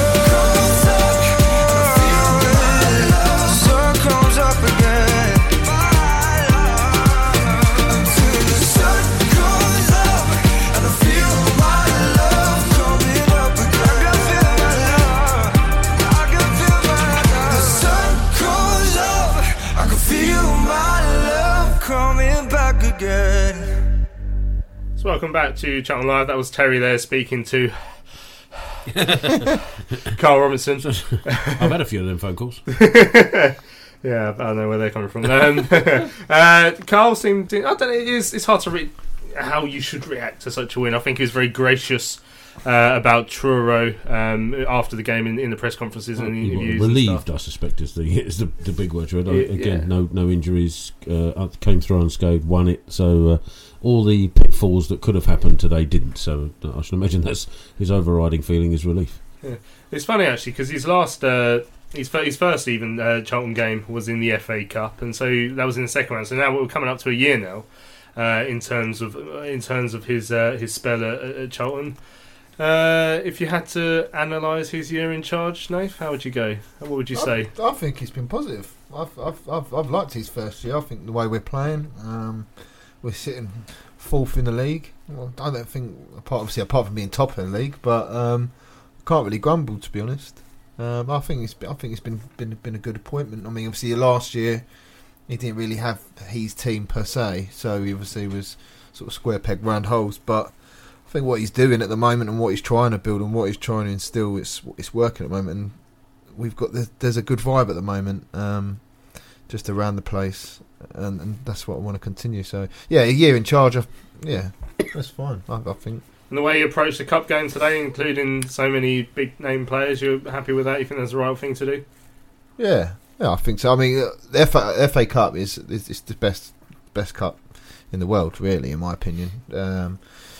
Comes up again. Until the sun comes up and I feel my love coming up again. I can feel my love. I can feel my love. The sun comes up. I can feel my love coming back again. So welcome back to Charlton Live. That was Terry there speaking to Carl Robinson. I've had a few of them phone calls. Yeah, I don't know where they're coming from. Um, uh, Carl seemed to, I don't know, it is, it's hard to read how you should react to such a win. I think he was very gracious uh, about Truro um, after the game in, in the press conferences and the interviews. Relieved, I suspect, is the is the, the big word. Right? It, Again, yeah. no no injuries, uh, came through unscathed, won it. So uh, all the pitfalls that could have happened today didn't. So uh, I should imagine that's his overriding feeling is relief. Yeah. It's funny actually because his last. Uh, His, his first even uh, Charlton game was in the F A Cup, and so that was in the second round. So now we're coming up to a year now, uh, in terms of in terms of his uh, his spell at, at Charlton. Uh, if you had to analyse his year in charge, Nath, how would you go? What would you say? I, I think he's been positive. I've, I've I've I've liked his first year. I think the way we're playing, um, we're sitting fourth in the league. Well, I don't think apart obviously apart from being top of the league, but um, can't really grumble to be honest. Um, I think it's been, I think it's been, been been a good appointment. I mean, obviously last year he didn't really have his team per se, so he obviously was sort of square peg round holes. But I think what he's doing at the moment and what he's trying to build and what he's trying to instill, it's it's working at the moment. And we've got the, there's a good vibe at the moment, um, just around the place, and, and that's what I want to continue. So yeah, a year in charge of yeah, that's fine. I, I think. And the way you approached the Cup game today, including so many big name players, you're happy with that? You think that's the right thing to do? Yeah, yeah, I think so. I mean, the F A, F A Cup is, is is the best best cup in the world, really, in my opinion. Um,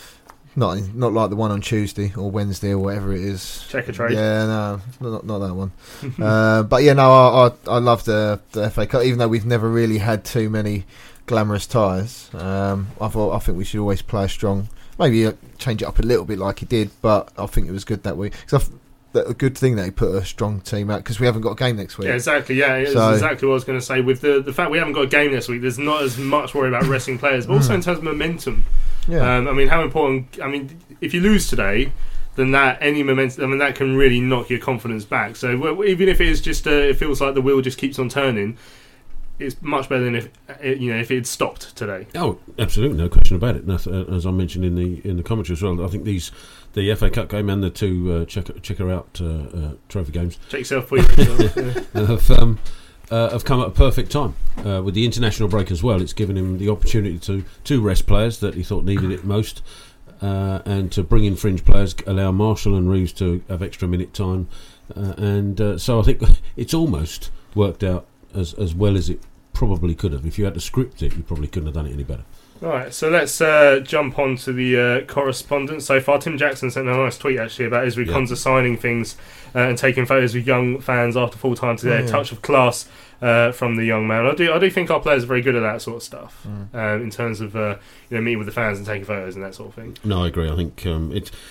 not not like the one on Tuesday or Wednesday or whatever it is. Checker Trade. Yeah, no, not not that one. uh, but yeah, no, I I, I love the, the F A Cup, even though we've never really had too many glamorous ties. Um, I thought I think we should always play strong. Maybe uh, change it up a little bit like he did, but I think it was good that week. Because a good thing that he put a strong team out because we haven't got a game next week. Yeah, exactly. Yeah, it's so, exactly what I was going to say. With the the fact we haven't got a game next week, there's not as much worry about resting players, but also in terms of momentum. Yeah. Um, I mean, how important? I mean, if you lose today, then that any momentum. I mean, that can really knock your confidence back. So well, even if it is just, uh, it feels like the wheel just keeps on turning. It's much better than if you know if it had stopped today. Oh, absolutely, no question about it. As I mentioned in the in the commentary as well, I think these the F A Cup game and the two uh, checker, checker out uh, uh, trophy games. Check yourself, please. have, um, uh, have come at a perfect time uh, with the international break as well. It's given him the opportunity to to rest players that he thought needed it most, uh, and to bring in fringe players, allow Marshall and Reeves to have extra minute time, uh, and uh, so I think it's almost worked out as as well as it probably could have. If you had to script it, you probably couldn't have done it any better. Right, so let's uh, jump on to the uh, correspondence so far. Tim Jackson sent a nice tweet actually about Ezri Yeah. Konsa signing things uh, and taking photos with young fans after full time today. Oh, A yeah. touch of class uh, from the young man. I do, I do think our players are very good at that sort of stuff Mm. um, in terms of uh, you know meeting with the fans and taking photos and that sort of thing. No, I agree. I think um, it's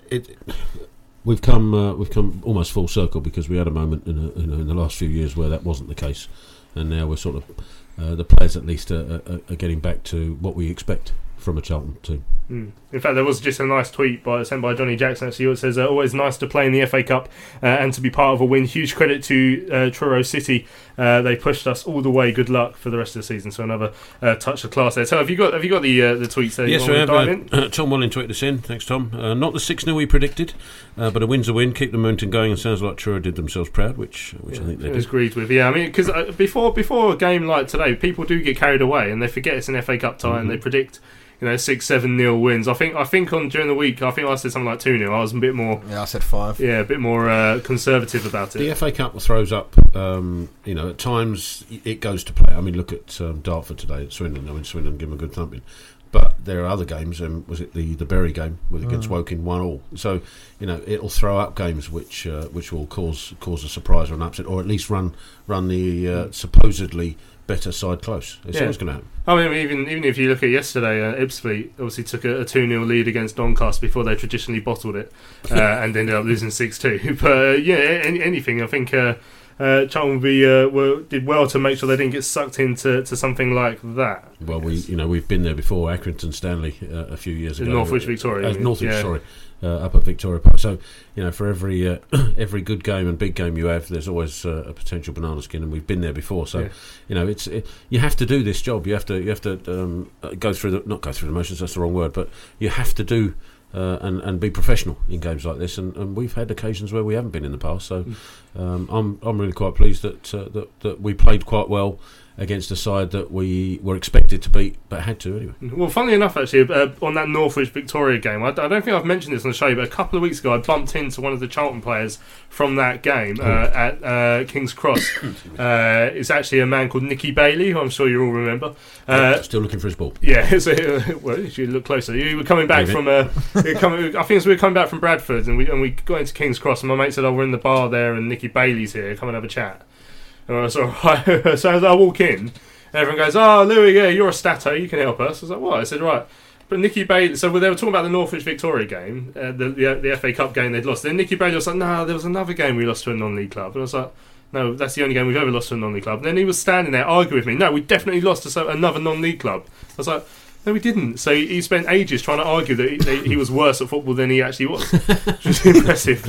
it, we've come uh, we've come almost full circle, because we had a moment in, a, you know, in the last few years where that wasn't the case, and now we're sort of uh, the players at least are, are, are getting back to what we expect from a Charlton team. Mm. In fact, there was just a nice tweet by, sent by Johnny Jackson actually. It says, uh, always nice to play in the F A Cup uh, and to be part of a win. Huge credit to uh, Truro City. Uh, they pushed us all the way. Good luck for the rest of the season. So another uh, touch of class there. So have you got have you got the uh, the tweets there? Yes, you we have. dive Uh, in? uh, Tom Walling tweeted us in. Thanks, Tom. Uh, not the six nil we predicted, uh, but a win's a win. Keep the momentum going, and sounds like Truro did themselves proud, which which Yeah, I think they I did. agreed with. Yeah, I mean, because uh, before before a game like today, people do get carried away and they forget it's an F A Cup tie Mhm. and they predict, you know, six, seven nil wins. I think I think on during the week, I think I said something like two nil. I was a bit more. Yeah, I said five. Yeah, a bit more uh, conservative about it. The F A Cup throws up, um, you know, at times it goes to play. I mean, look at um, Dartford today at Swindon. I mean, Swindon give them a good thumping. But there are other games. Um, was it the, the Bury game with against Mm. Woking, one all? So, you know, it'll throw up games which uh, which will cause cause a surprise or an upset, or at least run run the uh, supposedly better side close. It's Yeah. always going to happen. I mean, even even if you look at yesterday, uh, Ipswich obviously took a two nil lead against Doncaster before they traditionally bottled it uh, and ended up losing six two. But uh, yeah, any, anything. I think uh, uh, Charlton be, uh, were, did well to make sure they didn't get sucked into to something like that. Well, we you know we've been there before. Accrington Stanley uh, a few years In ago. Northwich Victoria, Uh, you mean? Northwich, Yeah. sorry, uh, up at Victoria Park. So you know, for every uh, every good game and big game you have, there's always uh, a potential banana skin, and we've been there before. So Yeah. you know, it's it, you have to do this job. You have to you have to um, uh, go through the not go through the motions. That's the wrong word, but you have to do. Uh, and, and be professional in games like this, and, and we've had occasions where we haven't been in the past. So um, I'm I'm really quite pleased that, uh, that that we played quite well against a side that we were expected to beat, but had to anyway. Well, funnily enough, actually, uh, on that Northwich Victoria game, I, I don't think I've mentioned this on the show, but a couple of weeks ago, I bumped into one of the Charlton players from that game uh, Oh. at uh, King's Cross. uh, it's actually a man called Nicky Bailey, who I'm sure you all remember. Uh, Still looking for his ball. Yeah, so, uh, well, if you look closer, you were coming back Maybe. from. Uh, we were coming, I think we were coming back from Bradford, and we and we got into King's Cross, and my mate said, "Oh, we're in the bar there, and Nicky Bailey's here. Come and have a chat." And I was all right. So as I walk in, everyone goes, "Oh, Louis, yeah, you're a stato. You can help us." I was like, "What?" I said, "Right." But Nicky Bailey, so they were talking about the Northwich Victoria game, uh, the, the the F A Cup game they'd lost. Then Nicky Bailey was like, "No, there was another game we lost to a non-league club." And I was like, "No, that's the only game we've ever lost to a non-league club." And then he was standing there arguing with me. "No, we definitely lost to so- another non-league club." I was like, "No, we didn't." So he, he spent ages trying to argue that he, that he was worse at football than he actually was, which was impressive.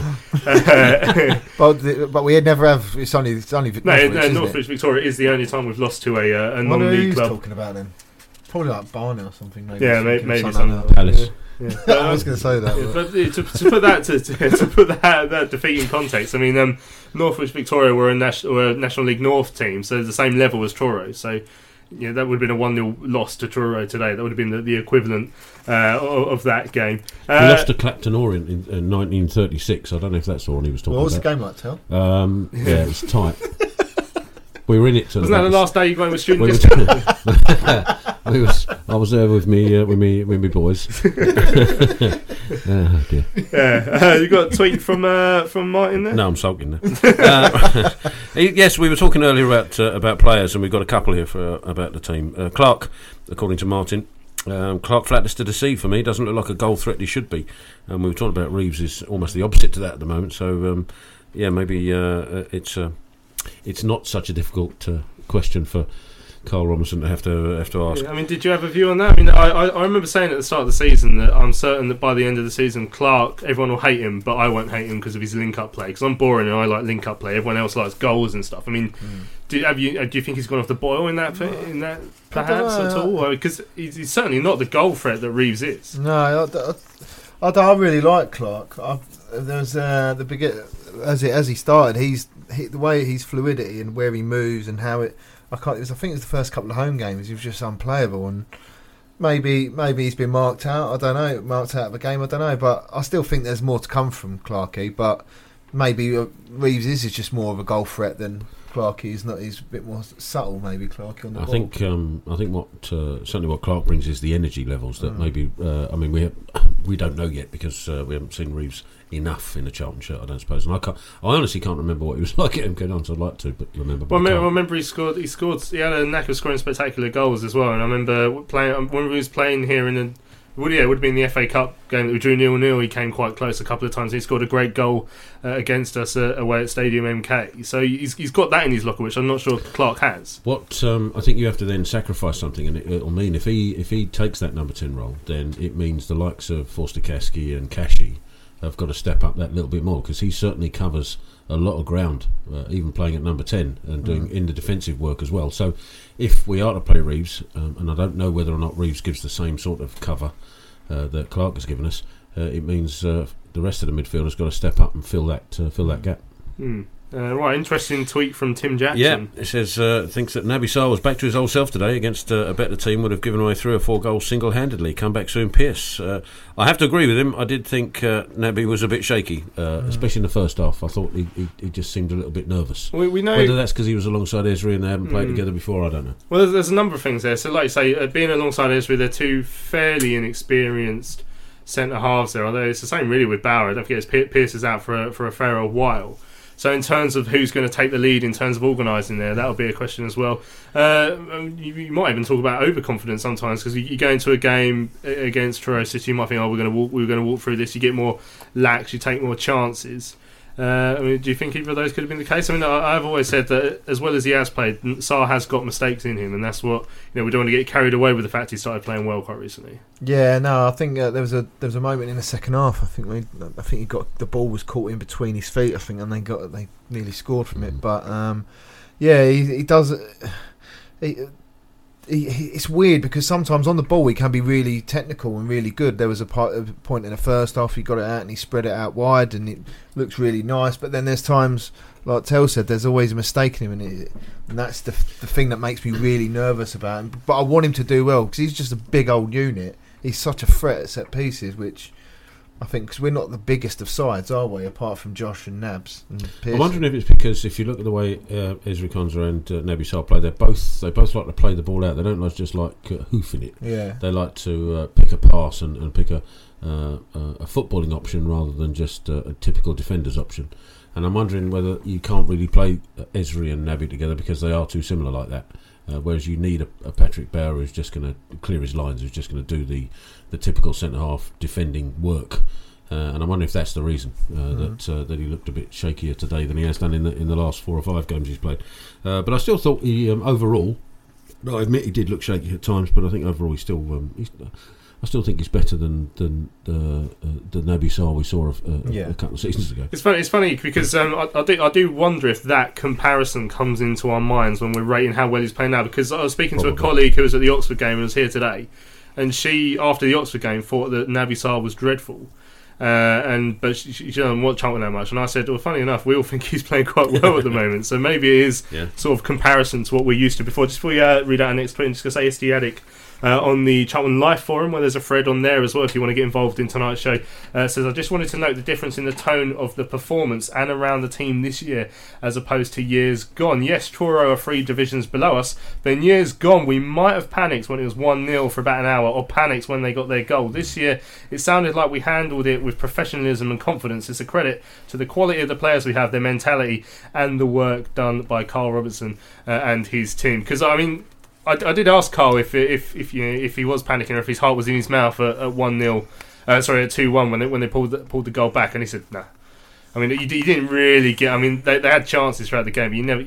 Uh, but the, but we had never have. It's only it's only no, Northwich, no, isn't Northwich Victoria is the only time we've lost to a, uh, a it? What are non-league you club. talking about then? Probably like Barnet or something. Maybe Yeah, something, may- maybe something something. like Palace. Yeah. Yeah. I was going to say that. Yeah, but- but uh, to, to put that to, to, to put that, that defeat in context, I mean, um, Northwich Victoria were a, nas- were a National League North team, so the same level as Truro. So, you know, that would have been a one nil loss to Truro today. That would have been the, the equivalent uh, of, of that game. We Uh, lost to Clapton Orient in, in nineteen thirty-six. I don't know if that's the one he was talking What was the about. game like, Tel? Um, yeah, it was tight. We were in it. To Wasn't that the last day you went with student we discount? were, we was, I was there with me, uh, with me, with me boys. Oh, dear. Yeah, uh, you got a tweet from uh, from Martin there. No, I'm sulking there. uh, yes, we were talking earlier about uh, about players, and we've got a couple here for uh, about the team. Uh, Clark, according to Martin, um, Clark flatters to deceive for me. Doesn't look like a goal threat he should be. And we were talking about Reeves is almost the opposite to that at the moment. So um, yeah, maybe uh, it's uh, it's not such a difficult uh, question for Carl Robinson to have to have to ask. Yeah, I mean, did you have a view on that? I mean, I, I, I remember saying at the start of the season that I'm certain that by the end of the season, Clark, everyone will hate him, but I won't hate him because of his link-up play. Because I'm boring and I like link-up play. Everyone else likes goals and stuff. I mean, Mm. do, have you, uh, do you think he's gone off the boil in that, in that perhaps know. at all? Because he's, he's certainly not the goal threat that Reeves is. No, I, I, I, I really like Clark. I, there's uh, the begin as it as he started. He's he, the way his fluidity and where he moves and how it. I can't. It was, I think it was the first couple of home games. He was just unplayable, and maybe maybe he's been marked out. I don't know, marked out of a game. I don't know, but I still think there's more to come from Clarkey. But maybe uh, Reeves is just more of a goal threat than Clarkey. He's not. He's a bit more subtle. Maybe Clarkey on the I ball. think um, I think what uh, certainly what Clark brings is the energy levels that Mm. maybe uh, I mean we have, we don't know yet because uh, we haven't seen Reeves enough in a Charlton shirt, I don't suppose, and I can't I honestly can't remember what he was like at M K Dons. I'd like to, but remember. but Well, I I remember, I can't. remember he scored. He scored. He had a knack of scoring spectacular goals as well. And I remember playing when we was playing here in the Well, yeah, it would have been the F A Cup game that we drew nil nil. He came quite close a couple of times. He scored a great goal uh, against us uh, away at Stadium M K. So he's he's got that in his locker, which I'm not sure Clark has. What um, I think you have to then sacrifice something, and it, it'll mean if he if he takes that number ten role, then it means the likes of Forster-Caskey and Kashi have got to step up that little bit more, because he certainly covers a lot of ground, uh, even playing at number ten and doing Mm. in the defensive work as well. So if we are to play Reeves, um, and I don't know whether or not Reeves gives the same sort of cover uh, that Clark has given us, uh, it means uh, the rest of the midfielders got to step up and fill that uh, fill that gap. Hmm. Uh, right, interesting tweet from Tim Jackson. Yeah, it says uh, thinks that Naby Sarr was back to his old self today against uh, a better team, would have given away three or four goals single-handedly. Come back soon, Pearce. Uh, I have to agree with him. I did think uh, Naby was a bit shaky, Uh, especially in the first half. I thought he, he, he just seemed a little bit nervous. We, we know Whether that's because he was alongside Ezri and they hadn't played Mm. together before, I don't know. Well, there's, there's a number of things there. So, like you say, uh, being alongside Ezra, they're two fairly inexperienced centre halves there. Although it's the same really with Bauer. Don't forget, Pe- Pearce is out for a, for a fair old while. So, in terms of who's going to take the lead in terms of organising there, that'll be a question as well. Uh, you, you might even talk about overconfidence sometimes, because you, you go into a game against Truro City, you might think, "Oh, we're going to walk, we're going to walk through this." You get more lax, you take more chances. Uh, I mean, do you think either of those could have been the case? I mean, I, I've always said that as well as he has played, Sarr has got mistakes in him, and that's what, you know, we don't want to get carried away with the fact he started playing well quite recently. Yeah, no, I think uh, there was a there was a moment in the second half. I think we, I think he got the ball was caught in between his feet. I think, and they got they nearly scored from it. But um, yeah, he, he does. He, he, he, it's weird because sometimes on the ball he can be really technical and really good. There was a, part, a point in the first half he got it out and he spread it out wide and it looks really nice. But then there's times, like Tel said, there's always a mistake in him, and, it, and that's the the thing that makes me really nervous about him. But I want him to do well because he's just a big old unit. He's such a threat at set pieces, which I think, because we're not the biggest of sides, are we? Apart from Josh and Nabs. And I'm Pearson. wondering if it's because if you look at the way uh, Ezri Konsa and uh, Naby Sarr play, they both they both like to play the ball out. They don't like just like uh, hoofing it. Yeah. They like to uh, pick a pass and, and pick a uh, a footballing option rather than just uh, a typical defender's option. And I'm wondering whether you can't really play Ezri and Naby together because they are too similar like that. Uh, whereas you need a, a Patrick Bauer who's just going to clear his lines, who's just going to do the, the typical centre half defending work. Uh, and I wonder if that's the reason uh, Mm. that uh, that he looked a bit shakier today than he has done in the in the last four or five games he's played. Uh, but I still thought he um, overall, no, I admit he did look shaky at times, but I think overall he's still um, he's, I still think he's better than than the uh, the Naby Sarr we saw of, uh, Yeah. a couple of seasons ago. It's funny. It's funny because um, I, I do. I do wonder if that comparison comes into our minds when we're rating how well he's playing now. Because I was speaking to a Probably. colleague who was at the Oxford game and was here today, and she, after the Oxford game, thought that Naby Sarr was dreadful. Uh, and but she, she doesn't watch Charlton that much, and I said, well, funny enough, we all think he's playing quite well at the moment. So maybe it is Yeah. sort of comparison to what we're used to before. Just before we uh, read out our next tweet, I'm just going to say S D Addick uh, on the Charlton Life forum, where there's a thread on there as well if you want to get involved in tonight's show. Uh, says, I just wanted to note the difference in the tone of the performance and around the team this year as opposed to years gone. Yes, Truro are three divisions below us, but in years gone we might have panicked when it was one nil for about an hour, or panicked when they got their goal. This year it sounded like we handled it with professionalism and confidence. It's a credit to the quality of the players we have, their mentality, and the work done by Carl Robertson uh, and his team. Because I mean, I, I did ask Carl if if if you know, if he was panicking or if his heart was in his mouth at, at one nil, uh, sorry, at two one when they when they pulled the, pulled the goal back, and he said, "Nah." I mean, you, you didn't really get. I mean, they, they had chances throughout the game, but you never.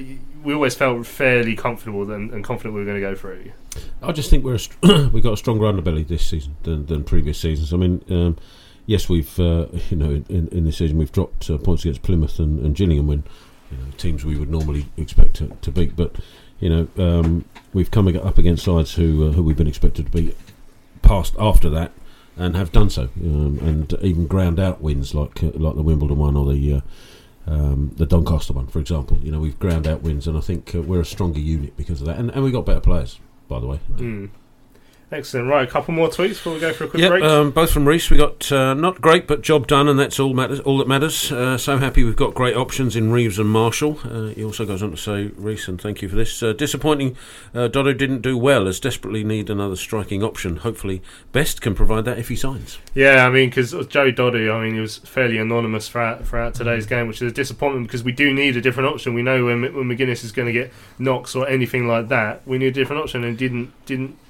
We always felt fairly comfortable and, and confident we were going to go through. I just think we're a st- we got a stronger underbelly this season than, than previous seasons. I mean, um, yes, we've uh, you know in, in this season we've dropped uh, points against Plymouth and, and Gillingham, when you know, teams we would normally expect to, to beat. But you know um, we've come up against sides who uh, who we've been expected to beat past after that, and have done so, um, and even ground out wins like uh, like the Wimbledon one or the. Uh, Um, the Doncaster one, for example. You know, we've ground out wins, and I think uh, we're a stronger unit because of that. And, and we've got better players, by the way. Mm. Excellent. Right, a couple more tweets before we go for a quick Yep, break. um, both from Reese. We got uh, not great, but job done, and that's all matters. All that matters. Uh, so happy we've got great options in Reeves and Marshall. Uh, he also goes on to say, Reese, and thank you for this. Uh, disappointing. Uh, Dodo didn't do well, as desperately need another striking option. Hopefully, Best can provide that if he signs. Yeah, I mean, because Joey Doddy, I mean, he was fairly anonymous throughout, throughout today's game, which is a disappointment because we do need a different option. We know when when McGuinness is going to get knocks or anything like that, we need a different option, and didn't didn't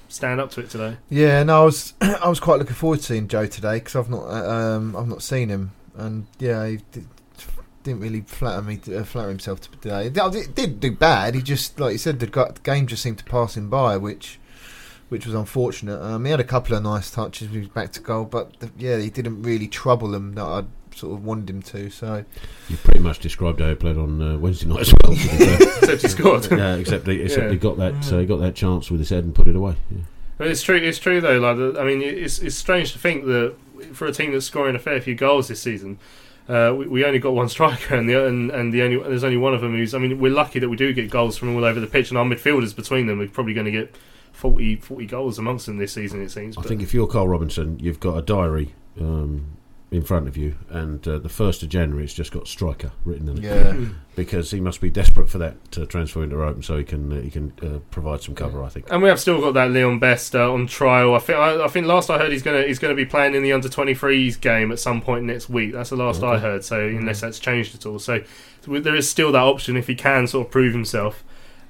stand up to it today. Yeah, no, I was I was quite looking forward to seeing Joe today because I've not uh, um, I've not seen him, and yeah, he did, didn't really flatter me uh, flatter himself today. He did- didn't do bad. He just, like you said, the, gu- the game just seemed to pass him by, which which was unfortunate. Um, he had a couple of nice touches. He was back to goal, but the, yeah, he didn't really trouble them that I'd sort of wanted him to. So You pretty much described how he played on uh, Wednesday night as well. to be fair. Except he scored. Yeah, except he, except Yeah. he got that uh, he got that chance with his head and put it away. Yeah. But it's true. It's true though. Like, the- I mean, it's it's strange to think that for a team that's scoring a fair few goals this season, uh, we, we only got one striker, and the and, and the only there's only one of them who's. I mean, we're lucky that we do get goals from all over the pitch, and our midfielders between them are probably going to get forty, forty goals amongst them this season. It seems. I But think if you're Carl Robinson, you've got a diary um, in front of you, and uh, the first of January it's just got striker written in it. Yeah. Because he must be desperate for that to transfer into Open, so he can uh, he can uh, provide some cover. I think. And we have still got that Leon Best uh, on trial. I think I, I think last I heard he's gonna he's gonna be playing in the under twenty-threes game at some point next week. That's the last I Okay. heard. So unless that's changed at all, so there is still that option if he can sort of prove himself.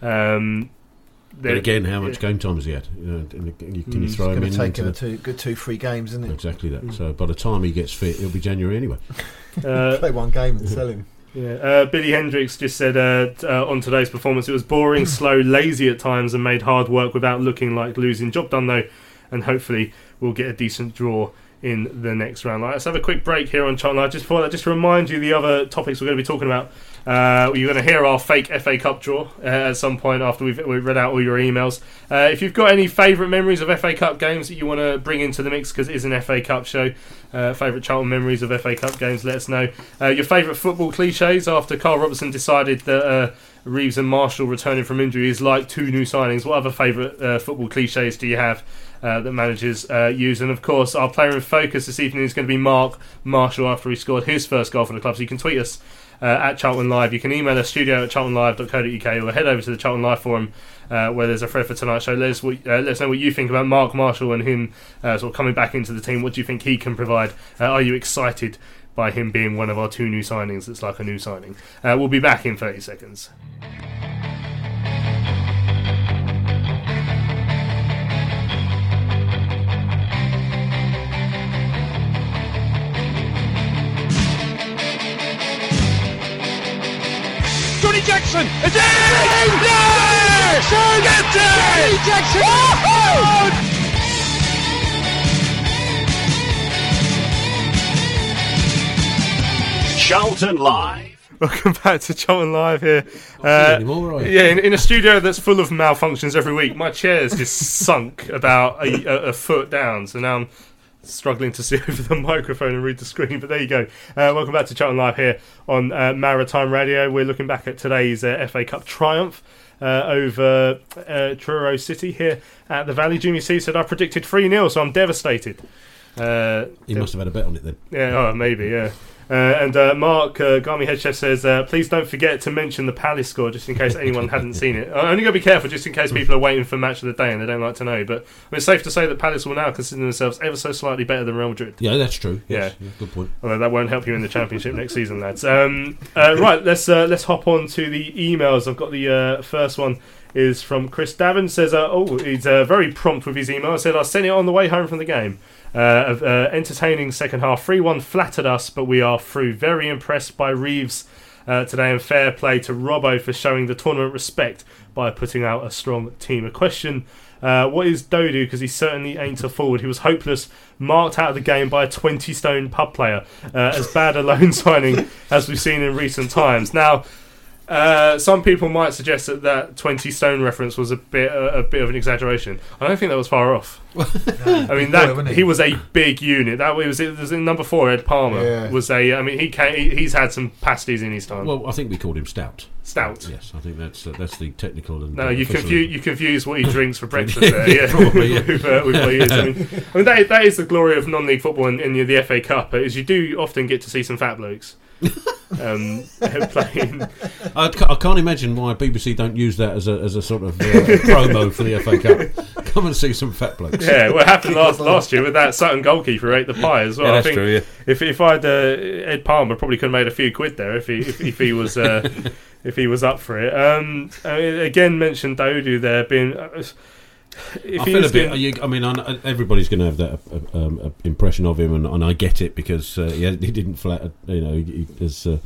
Um, But again, how much game time has he had? You know, can you, can you it's throw him going in? to take him into- a two, good two, three games, isn't it? Exactly that. So by the time he gets fit, it'll be January anyway. Uh, Play one game and sell him. Yeah, uh, Billy Hendricks just said uh, t- uh, on today's performance, it was boring, slow, lazy at times, and made hard work without looking like losing. Job done though, and hopefully we'll get a decent draw in the next round. Right, let's have a quick break here on Charlton Live. Just before that, just to remind you the other topics we're going to be talking about. Uh, you're going to hear our fake F A Cup draw uh, at some point after we've, we've read out all your emails. Uh, if you've got any favourite memories of F A Cup games that you want to bring into the mix, because it is an F A Cup show, uh, favourite Charlton memories of F A Cup games, let us know. Uh, your favourite football cliches after Carl Robertson decided that uh, Reeves and Marshall returning from injury is like two new signings. What other favourite uh, football cliches do you have uh, that managers uh, use? And of course, our player in focus this evening is going to be Mark Marshall after he scored his first goal for the club. So you can tweet us uh, at Charlton Live. You can email us studio at charlton live dot co dot uk or head over to the Charlton Live forum uh, where there's a thread for tonight's show. Let us, what, uh, let us know what you think about Mark Marshall and him uh, sort of coming back into the team. What do you think he can provide? Uh, are you excited by him being one of our two new signings that's like a new signing? Uh, we'll be back in thirty seconds. Johnny Jackson! It's in! Yes! Get it! Johnny Jackson! Charlton Live. Welcome back to Charlton Live here. Not here anymore, are you? yeah, in, in a studio that's full of malfunctions every week. My chair's just sunk about a, a, a foot down, so now I'm struggling to see over the microphone and read the screen. But there you go. Uh, welcome back to Charlton Live here on uh, Maritime Radio. We're looking back at today's uh, F A Cup triumph uh, over uh, Truro City here at the Valley. Jimmy C said I predicted three nil, so I'm devastated. Uh, He must have had a bet on it then. yeah, oh, maybe, yeah. Uh, and uh, Mark, uh, Garmy Head Chef says, uh, please don't forget to mention the Palace score, just in case anyone hadn't seen it. I'm only going to be careful, just in case people are waiting for match of the day and they don't like to know. But I mean, it's safe to say that Palace will now consider themselves ever so slightly better than Real Madrid. Yeah, that's true. Yes. Yeah. Yeah, good point. Although that won't help you in the Championship next season, lads. Um, uh, right, let's uh, let's hop on to the emails. I've got the uh, first one is from Chris Davin. Says, uh, oh, he's uh, very prompt with his email. I said, I sent it on the way home from the game. Uh, uh, entertaining second half. three one flattered us, but we are through. Very impressed by Reeves uh, today, and fair play to Robbo for showing the tournament respect by putting out a strong team. A question, uh, what is Dodu? Because he certainly ain't a forward. He was hopeless, marked out of the game by a twenty stone pub player. Uh, as bad a loan signing as we've seen in recent times. Now, Uh, some people might suggest that that twenty stone reference was a bit uh, a bit of an exaggeration. I don't think that was far off. I mean, that wasn't he? he was a big unit. That was it. Was in number four. Ed Palmer Yeah. was a. I mean, he came, he, he's had some pasties in his time. Well, I think we called him Stout. Stout. Yes, I think that's uh, that's the technical and. No, uh, you official- confuse you confuse what he drinks for breakfast there. Yeah, Probably, yeah. with, uh, with what he is. I mean, I mean that, that is the glory of non-league football and, and the F A Cup. Is you do often get to see some fat blokes um, playing. I, ca- I can't imagine why B B C don't use that as a as a sort of uh, promo for the F A Cup. Come and see some fat blokes. Yeah, well, it happened last last year with that Sutton goalkeeper who ate the pie as well. Yeah, I that's think true, yeah. If if I'd uh, Ed Palmer probably could have made a few quid there if he if, if he was uh, if he was up for it. Um, I mean, again, mentioned Dodu there being. Uh, If I he feel a is bit. gonna- You, I mean, I, everybody's going to have that uh, um, uh, impression of him, and, and I get it because uh, he, he didn't flatter. You know, he, he, as uh,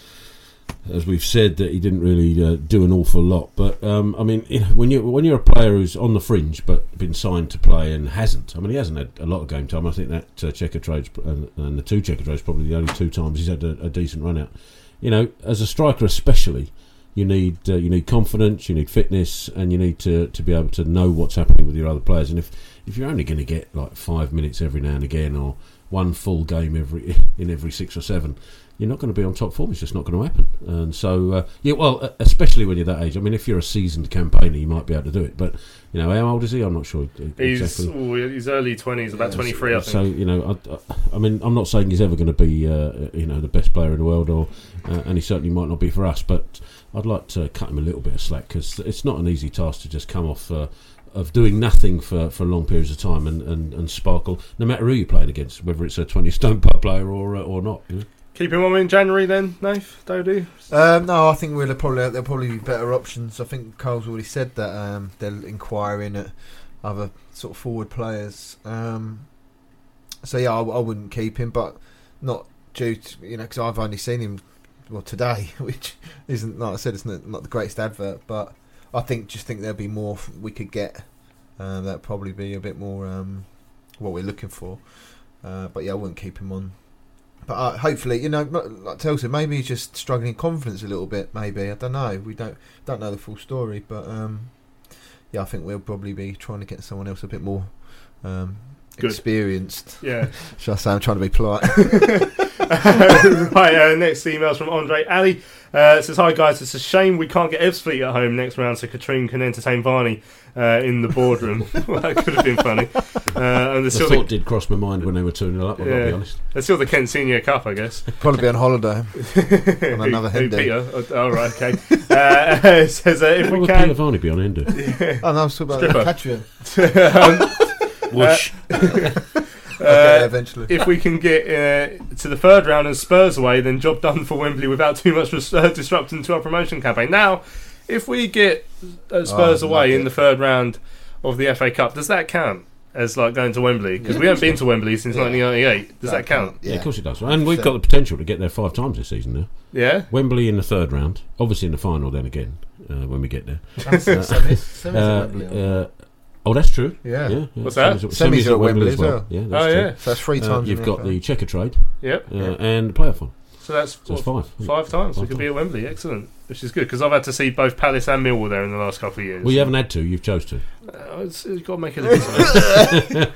as we've said, that he didn't really uh, do an awful lot. But um, I mean, you know, when you when you're a player who's on the fringe but been signed to play and hasn't, I mean, he hasn't had a lot of game time. I think that uh, checker trades and, and the two checker trades probably the only two times he's had a, a decent run out. You know, as a striker especially. You need uh, you need confidence, you need fitness, and you need to, to be able to know what's happening with your other players. And if, if you're only going to get like five minutes every now and again, or one full game every in every six or seven, you're not going to be on top form. It's just not going to happen. And so, uh, yeah, well, especially when you're that age. I mean, if you're a seasoned campaigner, you might be able to do it. But you know, how old is he? I'm not sure He's exactly. ooh, he's early twenties, about Yeah, twenty-three, I think. So you know, I, I, I mean, I'm not saying he's ever going to be, uh, you know, the best player in the world, or uh, and he certainly might not be for us. But I'd like to cut him a little bit of slack because it's not an easy task to just come off uh, of doing nothing for, for long periods of time and, and, and sparkle, no matter who you're playing against, whether it's a twenty stone pub player or uh, or not. You know? Keep him on in January then, Nath, Dodu? Um, no, I think we'll probably there'll probably be better options. I think Carl's already said that um, they're inquiring at other sort of forward players. Um, so yeah, I, I wouldn't keep him, but not due to, you know, because I've only seen him well today, which isn't, like I said, it's not, not the greatest advert, but I think just think there'll be more f- we could get. Uh, that'd probably be a bit more um, what we're looking for. Uh, but yeah, I wouldn't keep him on. But uh, hopefully, you know, like Telson, maybe he's just struggling in confidence a little bit. Maybe I don't know. We don't don't know the full story, but um, yeah, I think we'll probably be trying to get someone else a bit more um, experienced. Yeah. Shall I say? I'm trying to be polite. Right, uh, next email's from Andre Ali. Uh, it says, hi guys, it's a shame we can't get Ebbsfleet at home next round so Katrine can entertain Varney uh, in the boardroom. Well, that could have been funny. Uh, and the still thought the, did cross my mind when they were two nil up, I've got to be honest. There's still the Kent Senior Cup, I guess. Probably be on holiday on another Who- who, Hindu. Peter? Oh, oh, right, okay. Uh, it says, uh, if What we would can... Peter Varney be on Hindu? Yeah. Oh, no, I was talking about Stripper. Patreon. um, Whoosh. uh, Okay, eventually. If we can get uh, to the third round and Spurs away, then job done for Wembley without too much res- uh, disruption to our promotion campaign. Now, if we get uh, Spurs Oh, away love in it. the third round of the F A Cup, does that count as like going to Wembley? Because Yeah, we of haven't been course to Wembley since Yeah. nineteen ninety-eight. Does that, That count? count. Yeah, Yeah. of course it does. And we've So- got the potential to get there five times this season now. Yeah. Wembley in the third round, obviously in the final then again, uh, when we get there. That's it, semis, semis at Uh, Wembley, aren't uh, oh, that's true. Yeah. yeah, yeah. What's that? Semis, Semis semis at Wembley as well. Yeah, that's Oh, true. yeah. So that's three Uh, times. you've in got F A. the checker trade Yep. uh, and the playoff one. So that's So it's what, five. five times we Five could be times. at Wembley. Excellent. Which is good because I've had to see both Palace and Millwall there in the last couple of years. Well, you haven't had to. You've chose to. Uh, it's, you've got to make it a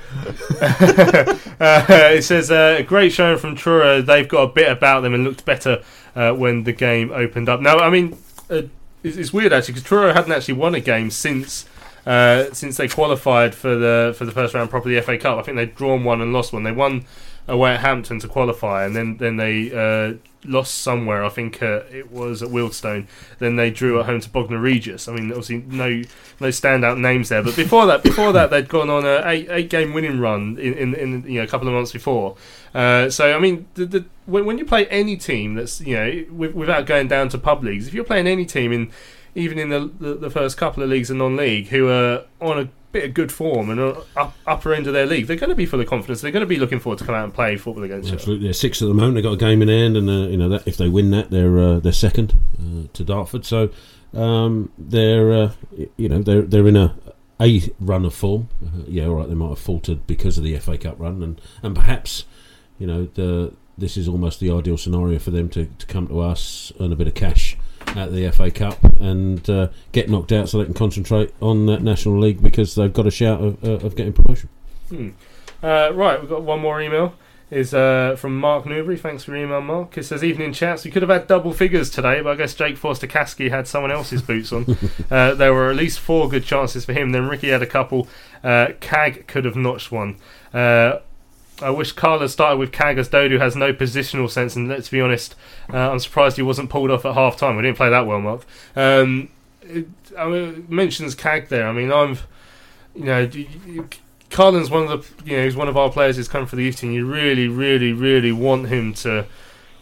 uh, It says, uh, a great showing from Truro. They've got a bit about them and looked better uh, when the game opened up. Now, I mean, uh, it's, it's weird actually because Truro hadn't actually won a game since uh, since they qualified for the for the first round proper of the F A Cup. I think they'd drawn one and lost one. They won away at Hampton to qualify, and then then they uh, lost somewhere. I think uh, it was at Wealdstone. Then they drew at home to Bognor Regis. I mean, obviously no no standout names there, but before that, before that, they'd gone on a eight eight game winning run in, in, in you know a couple of months before. Uh, so I mean, the, the, when, when you play any team that's you know with, without going down to pub leagues, if you're playing any team in even in the, the the first couple of leagues of non-league who are on a bit of good form and are up, upper end of their league, they're going to be full of confidence. They're going to be looking forward to come out and play football against you. Absolutely, they're sixth at the moment. They've got a game in hand, and uh, you know that if they win that, they're uh, they're second uh, to Dartford. So um, they're uh, y- you know they're they're in a a run of form. Uh, yeah, all right, they might have faltered because of the F A Cup run, and and perhaps you know the this is almost the ideal scenario for them to, to come to us, earn a bit of cash at the F A Cup and uh, get knocked out so they can concentrate on that National League because they've got a shout of, uh, of getting promotion. Hmm. Uh, right, we've got one more email. Is uh, from Mark Newbury. Thanks for your email, Mark. It says, evening chaps. We could have had double figures today, but I guess Jake Forster-Caskey had someone else's boots on. uh, there were at least four good chances for him. Then Ricky had a couple. Uh, Cag could have notched one. Uh, I wish Carl had started with Cag, as Dodu has no positional sense, and let's be honest, uh, I'm surprised he wasn't pulled off at half time. We didn't play that well, Mark. Um, it, I mean, it mentions Cag there. I mean, I'm, you know, Carlin's one of the, you know, he's one of our players who's come for the youth team. You really, really, really want him to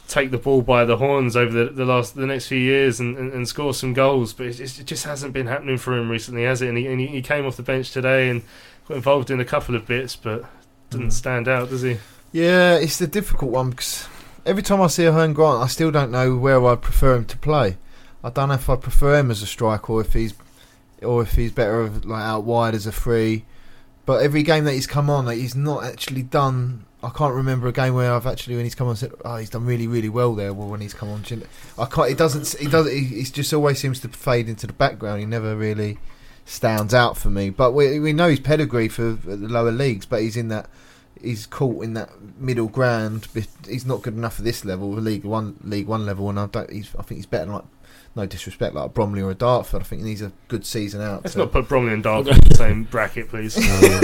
take the ball by the horns over the, the last the next few years and, and, and score some goals, but it just, it just hasn't been happening for him recently, has it? And he, and he, he came off the bench today and got involved in a couple of bits, but didn't stand out, does he? Yeah, it's the difficult one because every time I see a Hearn Grant, I still don't know where I'd prefer him to play. I don't know if I prefer him as a striker or if he's or if he's better like out wide as a free. But every game that he's come on, like, he's not actually done. I can't remember a game where I've actually, when he's come on, said, "Oh, he's done really, really well there." Well, when he's come on, I can't. He doesn't. He does. He, he just always seems to fade into the background. He never really stands out for me. But we we know his pedigree for the lower leagues, but he's in that. He's caught in that middle ground. He's not good enough for this level, League One, League One level, and I don't. He's, I think he's better than like. No disrespect, like a Bromley or a Dartford. I think he needs a good season out. Let's to not put Bromley and Dartford in the same bracket, please.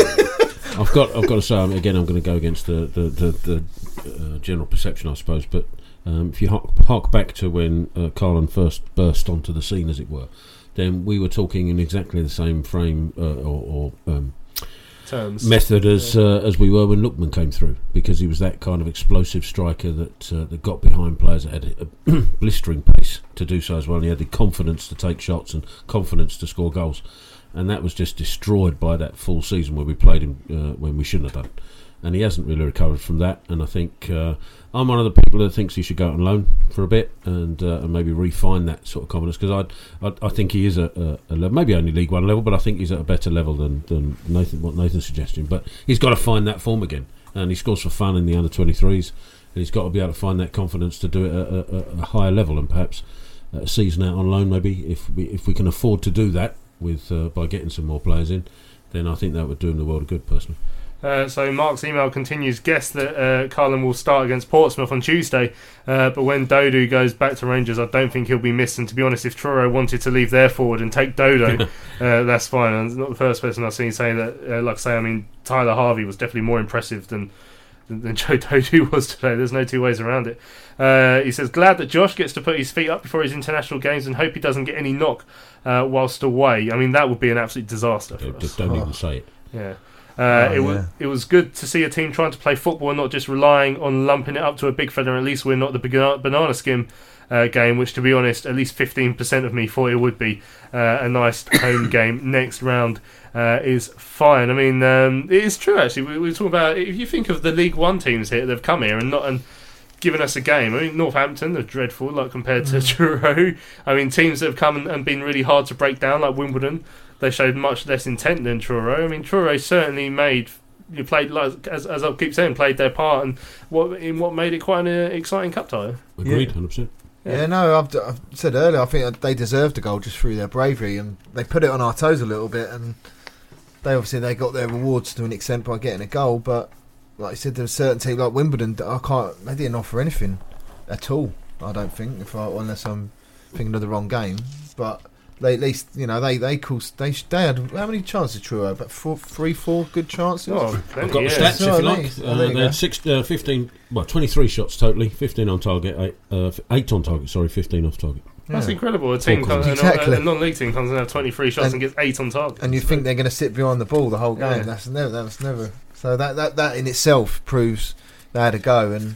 Um, I've got, I've got to say, um, again, I'm going to go against the the, the, the uh, general perception, I suppose. But um, if you hark, hark back to when uh, Carlin first burst onto the scene, as it were, then we were talking in exactly the same frame uh, or, or um, terms method as yeah. uh, as we were when Lookman came through, because he was that kind of explosive striker that uh, that got behind players that had a blistering pace to do so as well, and he had the confidence to take shots and confidence to score goals, and that was just destroyed by that full season where we played him uh, when we shouldn't have done, and he hasn't really recovered from that. And I think uh, I'm one of the people that thinks he should go out on loan for a bit and uh, and maybe refine that sort of confidence, because I I think he is a, a, a level, maybe only League One level, but I think he's at a better level than, than Nathan what Nathan's suggesting. But he's got to find that form again, and he scores for fun in the under twenty-threes, and he's got to be able to find that confidence to do it at a, a, a higher level, and perhaps a season out on loan maybe, if we if we can afford to do that with uh, by getting some more players in, then I think that would do him the world of good personally. Uh, so Mark's email continues. Guess that uh, Carlin will start against Portsmouth on Tuesday, uh, but when Dodo goes back to Rangers, I don't think he'll be missed. And to be honest, if Truro wanted to leave their forward and take Dodo, uh, that's fine. And it's not the first person I've seen say that. Uh, like I say, I mean, Tyler Harvey was definitely more impressive than than, than Joe Dodo was today. There's no two ways around it. Uh, he says, glad that Josh gets to put his feet up before his international games and hope he doesn't get any knock uh, whilst away. I mean, that would be an absolute disaster for Don't, us. don't oh. even say it. Yeah. Uh, oh, it was yeah. it was good to see a team trying to play football and not just relying on lumping it up to a big fella. At least we're not the banana, banana skim uh, game, which, to be honest, at least fifteen percent of me thought it would be. Uh, a nice home game next round uh, is fine. I mean, um, it is true, actually. We, we were talking about, if you think of the League One teams here, they've come here and not and given us a game. I mean, Northampton, they're dreadful, like compared to mm. Truro. I mean, teams that have come and, and been really hard to break down, like Wimbledon. They showed much less intent than Truro. I mean, Truro certainly made, you played, like, as as I keep saying, played their part, and what in what made it quite an uh, exciting cup tie. Agreed, one hundred percent. Yeah, yeah no, I've, I've said earlier, I think they deserved a goal just through their bravery, and they put it on our toes a little bit, and they obviously they got their rewards to an extent by getting a goal. But like I said, there's a certain team like Wimbledon, I can't, they didn't offer anything at all. I don't think, if I, unless I'm thinking of the wrong game, but. They, at least, you know, they they caused, they they had how many chances Truro? About four, three, four good chances. Oh, I've got the yeah. stats Oh, if you nice. like. Oh, Uh, there you they go. had six, uh, fifteen, well, twenty-three shots totally, fifteen on target, eight, uh, eight on target. Sorry, fifteen off target. That's Yeah. incredible. A team, comes, Exactly. a, a non-league team comes and have twenty-three shots and, And- gets eight on target. And you think they're going to sit behind the ball the whole game? Yeah. That's never. That's never. So that, that that in itself proves they had a go. And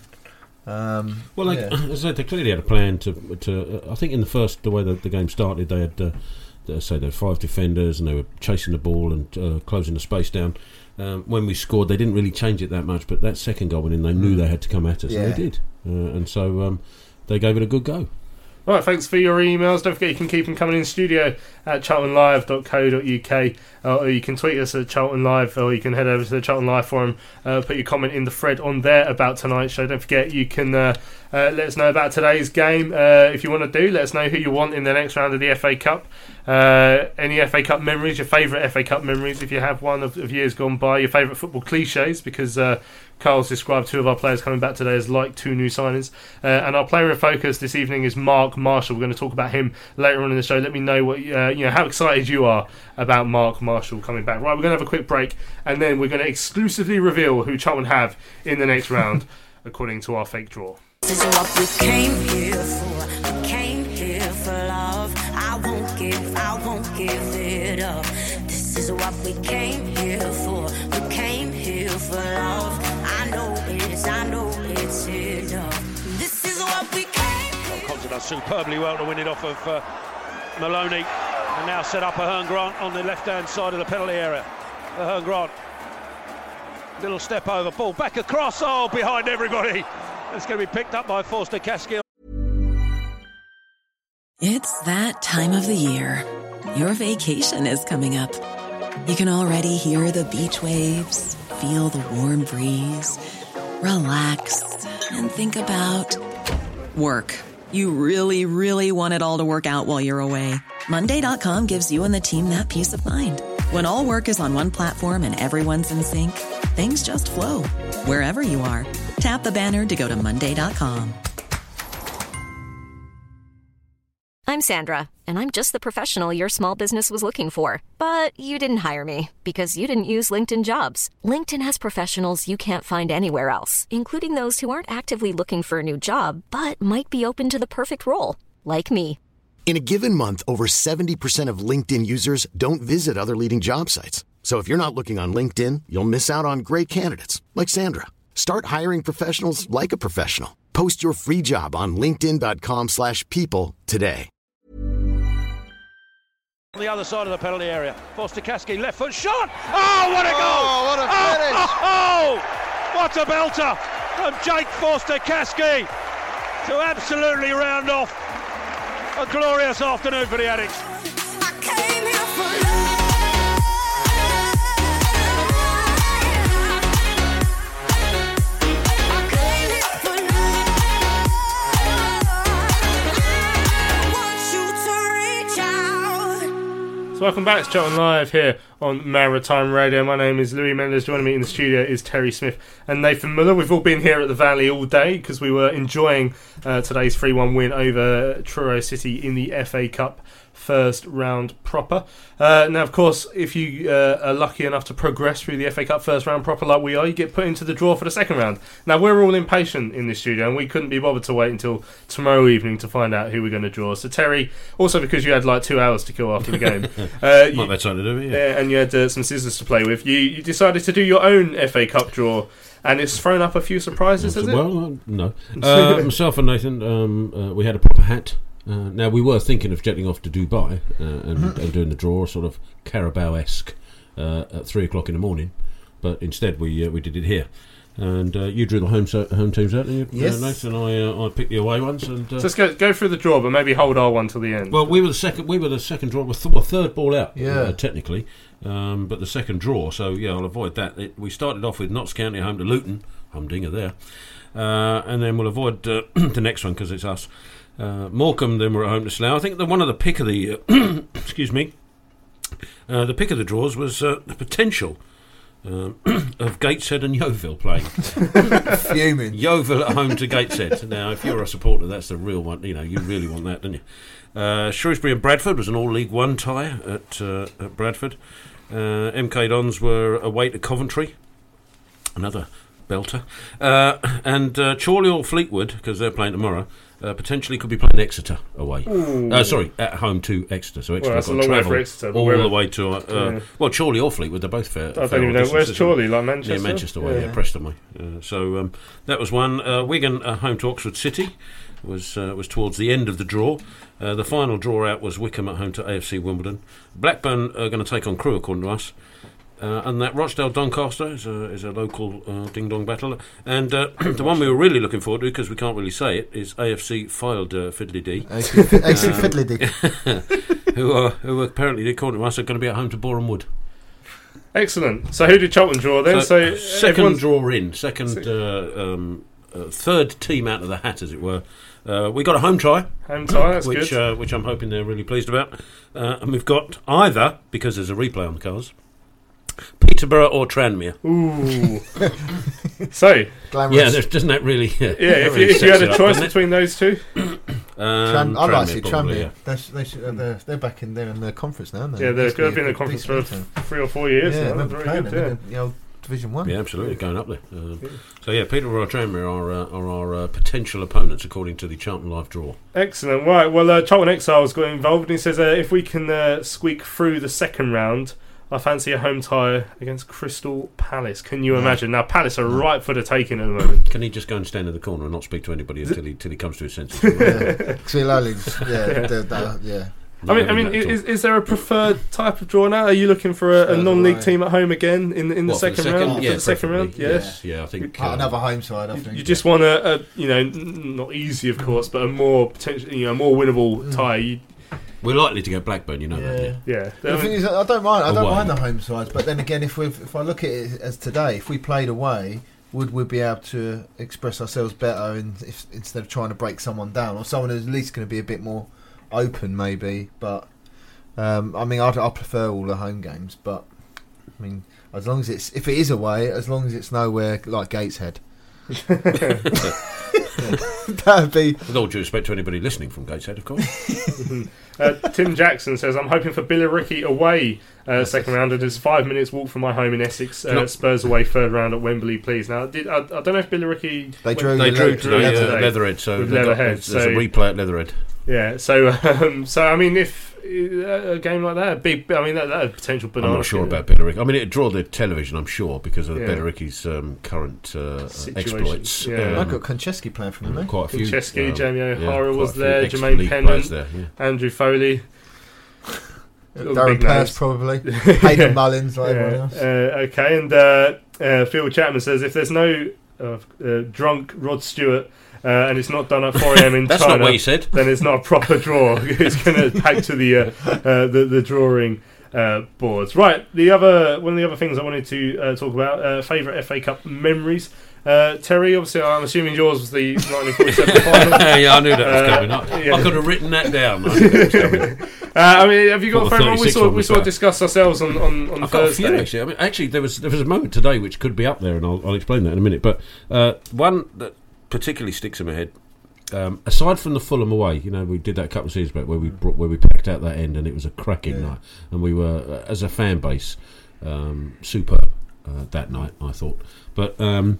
um, Well, like, yeah. as I said, they clearly had a plan to. to uh, I think in the first, the way the, the game started, they had, uh, they, say, they had five defenders and they were chasing the ball and uh, closing the space down. Um, when we scored, they didn't really change it that much, but that second goal went in, they knew they had to come at us, Yeah. and they did. Uh, and so um, they gave it a good go. Right, thanks for your emails. Don't forget you can keep them coming in studio at charlton live dot co dot uk, uh, or you can tweet us at Charlton Live, or you can head over to the Charlton Live forum, uh, put your comment in the thread on there about tonight's show. Don't forget you can uh, uh, let us know about today's game. Uh, if you want to do, let us know who you want in the next round of the F A Cup. Uh, any F A Cup memories, your favourite F A Cup memories, if you have one of, of years gone by, your favourite football cliches, because uh, Carl's described two of our players coming back today as like two new signings. Uh, and our player in focus this evening is Mark Marshall. We're going to talk about him later on in the show. Let me know what uh, you know, how excited you are about Mark Marshall coming back. Right, we're going to have a quick break, and then we're going to exclusively reveal who Charlton have in the next round, according to our fake draw. This is what we came here for. We came here for love. I won't give, I won't give it up. This is what we came here for. We came here for love. I know it's, I know it's enough. This is what does superbly well to win it off of uh, Maloney, and now set up Ahern Grant on the left-hand side of the penalty area. Ahern Grant, little step over, ball back across, oh, behind everybody. It's going to be picked up by Forster Caskill. It's that time of the year. Your vacation is coming up. You can already hear the beach waves, feel the warm breeze, relax, and think about work. You really, really want it all to work out while you're away. Monday dot com gives you and the team that peace of mind. When all work is on one platform and everyone's in sync, things just flow. Wherever you are, tap the banner to go to Monday dot com. I'm Sandra, and I'm just the professional your small business was looking for. But you didn't hire me because you didn't use LinkedIn Jobs. LinkedIn has professionals you can't find anywhere else, including those who aren't actively looking for a new job, but might be open to the perfect role, like me. In a given month, over seventy percent of LinkedIn users don't visit other leading job sites. So if you're not looking on LinkedIn, you'll miss out on great candidates like Sandra. Start hiring professionals like a professional. Post your free job on linkedin dot com slash people today. On the other side of the penalty area, Forster Caskey, left foot shot. Oh, what a goal! Oh, what a finish! Oh, oh, oh, what a belter from Jake Forster Caskey to absolutely round off a glorious afternoon for the Addicts. So welcome back to Charlton Live here on Maritime Radio. My name is Louis Mendes. Joining me in the studio is Terry Smith and Nathan Muller. We've all been here at the Valley all day because we were enjoying uh, today's three one win over Truro City in the F A Cup first round proper. Uh, now, of course, if you uh, are lucky enough to progress through the F A Cup first round proper like we are, you get put into the draw for the second round. Now, we're all impatient in this studio and we couldn't be bothered to wait until tomorrow evening to find out who we're going to draw. So, Terry, also because you had like two hours to kill after the game, uh, Might be time to do it, yeah. yeah, and you had uh, some scissors to play with, you, you decided to do your own F A Cup draw. And it's thrown up a few surprises, has it? Well, uh, no. Uh, myself and Nathan, um, uh, we had a proper hat. Uh, now, we were thinking of jetting off to Dubai uh, and, and doing the draw, sort of Carabao-esque, uh, at three o'clock in the morning. But instead, we uh, we did it here. And uh, you drew the home so, home teams out, didn't you, yes. uh, Nathan? I uh, I picked the away ones. And uh, so let's go go through the draw, but maybe hold our one till the end. Well, we were the second. We were the second draw. We're th- well, third ball out, Yeah. uh, technically, um, but the second draw. So yeah, I'll avoid that. It, we started off with Notts County home to Luton. Humdinger there, uh, and then we'll avoid uh, the next one because it's us. Uh, Morecambe. Then we're at home to Slough. I think the one of the pick of the uh, excuse me, uh, the pick of the draws was uh, the potential. Um, of Gateshead and Yeovil playing. Fuming. Yeovil at home to Gateshead. Now, if you're a supporter, that's the real one. You know, you really want that, don't you? Uh, Shrewsbury and Bradford was an all League One tie at, uh, at Bradford. Uh, M K Dons were away to Coventry. Another belter. Uh, and uh, Chorley or Fleetwood, because they're playing tomorrow, uh, potentially could be playing Exeter away. Uh, sorry, at home to Exeter. So Exeter Well, that's got a long to way travel for Exeter, but all where- the way to uh, Yeah. well, Chorley or Fleetwood. They're both fair. I don't fair even know. distances, Where's isn't it? Chorley? Like Manchester? Yeah, Manchester way. Yeah, Yeah. Preston way. Uh, so um, that was one. Uh, Wigan uh, home to Oxford City was uh, was towards the end of the draw. Uh, the final draw out was Wickham at home to A F C Wimbledon. Blackburn are going to take on Crewe, according to us. Uh, and that Rochdale Doncaster is a, is a local uh, ding dong battle. And uh, the one we were really looking forward to, because we can't really say it, is A F C Filed uh, Fiddly D. A F C Fiddly D. who are who according to us are going to be at home to Boreham Wood. Excellent. So who did Charlton draw then? So, So, second everyone's- draw in, second, uh, um, uh, third team out of the hat, as it were. Uh, we got a home tie, Home tie, that's which good. Uh, which I'm hoping they're really pleased about. Uh, and we've got either, because there's a replay on the cards, Peterborough or Tranmere. Ooh. So, yeah, there's, doesn't that really? Yeah, Yeah, if you, if you had a choice between those two, um, Tran- I'd like to see probably, Tranmere. yeah. They're, they should, uh, they're, they're back in there in the conference now, aren't they? yeah, they're Used to going to be be in a the conference big for team. three or four years. Yeah, now. I remember Very playing good, them yeah. in the old Division One. Yeah, absolutely, going up there. Um, so yeah, Peterborough or Tranmere are, uh, are our uh, potential opponents according to the Charlton Live draw. Excellent. Right. Well, uh, Charlton Exiles got involved, and he says uh, if we can uh, squeak through the second round, I fancy a home tie against Crystal Palace. Can you imagine? Now, Palace are right for the taking at the moment. Can he just go and stand in the corner and not speak to anybody until he, until he comes to his senses? yeah, yeah, the- the- yeah. I mean, I mean, is, is there a preferred type of draw now? Are you looking for a, a non-league team at home again in in the What, for the second, second? round? Yeah, for the second round, preferably. yes. Yeah, yeah, I think, Uh, uh, another home side, I You, think. you just want a, a, you know, n- not easy, of course, but a more potentially, you know, more winnable tie. You, we're likely to get Blackburn, you know that. Yeah. yeah. The thing is, I don't mind. I don't Away. mind the home sides, but then again, if we if I look at it as today, if we played away, would we be able to express ourselves better in, if, instead of trying to break someone down, or someone who's at least going to be a bit more open, maybe? But um, I mean, I'd, I prefer all the home games, but I mean, as long as it's if it is away, as long as it's nowhere like Gateshead. That'd be. With all due respect to anybody listening from Gateshead, of course. uh, Tim Jackson says, I'm hoping for Billericay away uh, second round. It is five minutes walk from my home in Essex. Uh, Spurs away third round at Wembley, please. Now, did, I, I don't know if Billericay... They drew, they drew today, uh, Leatherhead, so with they've got- Leatherhead, there's so, a replay at Leatherhead. Yeah, so um, so I mean, if uh, a game like that, big, I mean, that, that a potential banana. I'm not sure skin. about Billericay. I mean, it'd draw the television, I'm sure, because of Yeah. Billericay's um, current uh, Situation, exploits. yeah. I've got Konchesky playing for them, Quite a few. Konchesky, um, Jamie yeah, O'Hara quite was a few there, ex-league Jermaine players Pennant, there, yeah. Andrew Foley. Darren Big Pearce, names. probably. Hayden Mullins, like everyone Yeah. else. Uh, okay, and uh, uh, Phil Chapman says, if there's no uh, uh, drunk Rod Stewart uh, and it's not done at four a.m. in That's China, not what he said. then it's not a proper draw. It's going to take to the, uh, uh, the the drawing uh, boards. Right, the other one of the other things I wanted to uh, talk about, uh, favourite F A Cup memories. Uh, Terry, obviously, I'm assuming yours was the nineteen forty-seven final. Yeah, I knew that was Uh, coming up. yeah. I could have written that down. I knew that was coming. Uh, I mean, have you got a Thought the favourite one? We thirty-six sort one we was sort of better. discussed ourselves on on, on I've got a Thursday. few actually. I mean, actually, there was there was a moment today which could be up there, and I'll, I'll explain that in a minute. But uh, one that particularly sticks in my head, um, aside from the Fulham away, you know, we did that a couple of seasons back where we brought, where we packed out that end, and it was a cracking Yeah. night, and we were uh, as a fan base um, superb uh, that night, I thought. But um,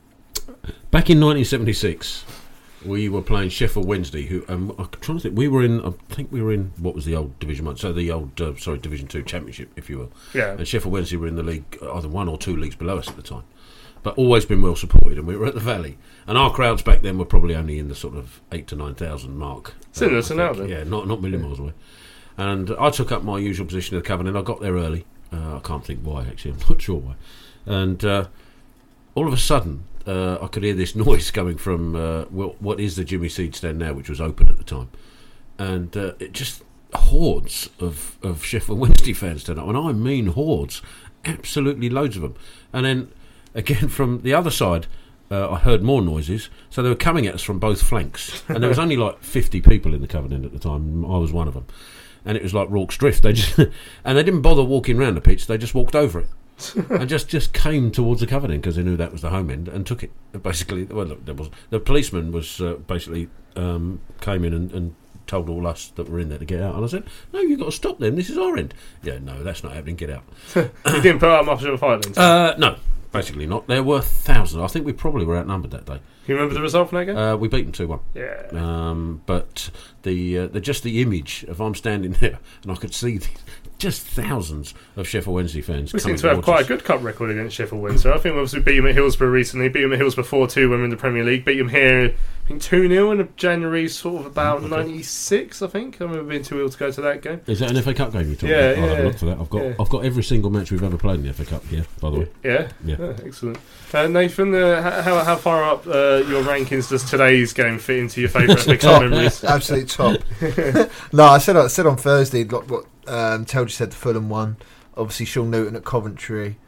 back in nineteen seventy-six. We were playing Sheffield Wednesday, who um, I'm trying to think. We were in, I think we were in what was the old Division One, so the old, uh, sorry, Division Two Championship, if you will. Yeah. And Sheffield Wednesday were in the league, either one or two leagues below us at the time, but always been well supported. And we were at the Valley, and our crowds back then were probably only in the sort of eight to nine thousand mark. Similar uh, to I now, think. then. Yeah, not not million miles away. And I took up my usual position in the Covenant. I got there early. Uh, I can't think why actually. I'm not sure why. And uh, all of a sudden. Uh, I could hear this noise coming from uh, well, what is the Jimmy Seed stand now, which was open at the time, and uh, it just hordes of, of Sheffield Wednesday fans turned up, and I mean hordes, absolutely loads of them. And then again from the other side, uh, I heard more noises, so they were coming at us from both flanks, and there was only like fifty people in the Covenant at the time. I was one of them, and it was like Rorke's Drift. They just and they didn't bother walking around the pitch; they just walked over it. and just, just came towards the Covenant because they knew that was the home end and took it. Basically, well, look, there was the policeman was uh, basically um, came in and, and told all us that were in there to get out. And I said, "No, you've got to stop them. This is our end." Yeah, no, that's not happening. Get out. You didn't put up much of a fight then? Uh, no, basically not. There were thousands. I think we probably were outnumbered that day. Can you remember the result from that game? Uh, we beat them two one. Yeah. Um, but the uh, the just the image of I'm standing there and I could see the, just thousands of Sheffield Wednesday fans. We seem coming to have towards quite us. a good cup record against Sheffield Wednesday. I think we obviously beat them at Hillsborough recently, beat them at Hillsborough four two when we were in the Premier League, beat them here, I think two nil in January, sort of about Okay. ninety-six, I think. I remember being too ill to go to that game. Is that an F A Cup game you're talking Yeah, about? I'll have yeah, a look for that. I've got yeah. I've got every single match we've ever played in the F A Cup here, by the way. Yeah? Yeah. Oh, excellent. Uh, Nathan, uh, h- how, how far up uh, your rankings does today's game fit into your favourite F A Cup Top, memories? absolute top. No, I said I said on Thursday like what um, Telge said. The Fulham one, obviously Sean Newton at Coventry,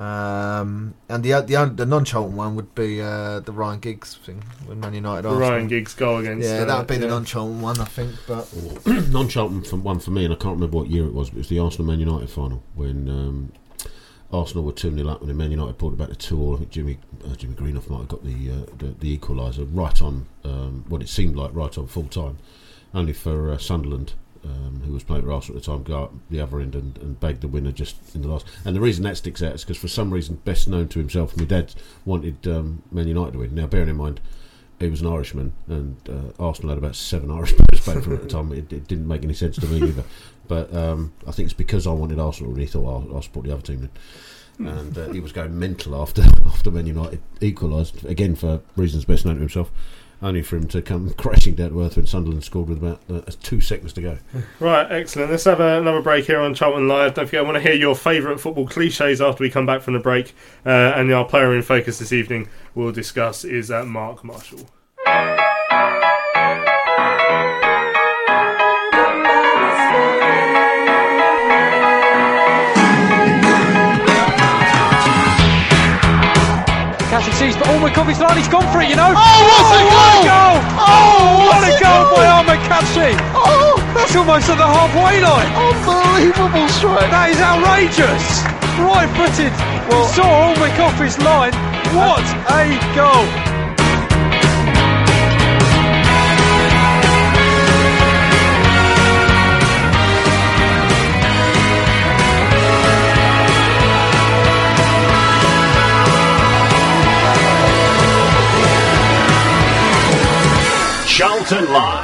um, and the the the non-Charlton one would be uh, the Ryan Giggs thing when Man United. The Arsenal. Ryan Giggs goal against. Yeah, uh, that would be the yeah. non-Charlton one, I think. But Non-Charlton from one for me, and I can't remember what year it was, but it was the Arsenal Man United final when um, Arsenal were two nil up, and then Man United pulled it back to two all. I think Jimmy uh, Jimmy Greenough might have got the uh, the, the equaliser right on um, what it seemed like right on full time, only for uh, Sunderland. Um, who was playing for Arsenal at the time, go up the other end and, and bag the winner just in the last. And the reason that sticks out is because for some reason, best known to himself, my dad wanted um, Man United to win. Now, bearing in mind, he was an Irishman, and uh, Arsenal had about seven Irish players playing for him at the time. It, it didn't make any sense to me either. But um, I think it's because I wanted Arsenal, and he thought I'll, I'll support the other team then. And uh, he was going mental after after Man United equalised, again for reasons best known to himself, only for him to come crashing down to earth when Sunderland scored with about uh, two seconds to go. Right, excellent. Let's have a, another break here on Charlton Live. Don't forget, I want to hear your favourite football cliches after we come back from the break. Uh, and our player in focus this evening we'll discuss is uh, Mark Marshall. Catching sees, but Ormond Coffey's line, he's gone for it, you know. Oh, what a what goal! goal! Oh, what a goal goal! by Ahmed Katsi! Oh, that's almost at the halfway line. Unbelievable strike. That is outrageous. Right footed. Well, he saw Ormond Coffey's line. What a goal! Charlton Live.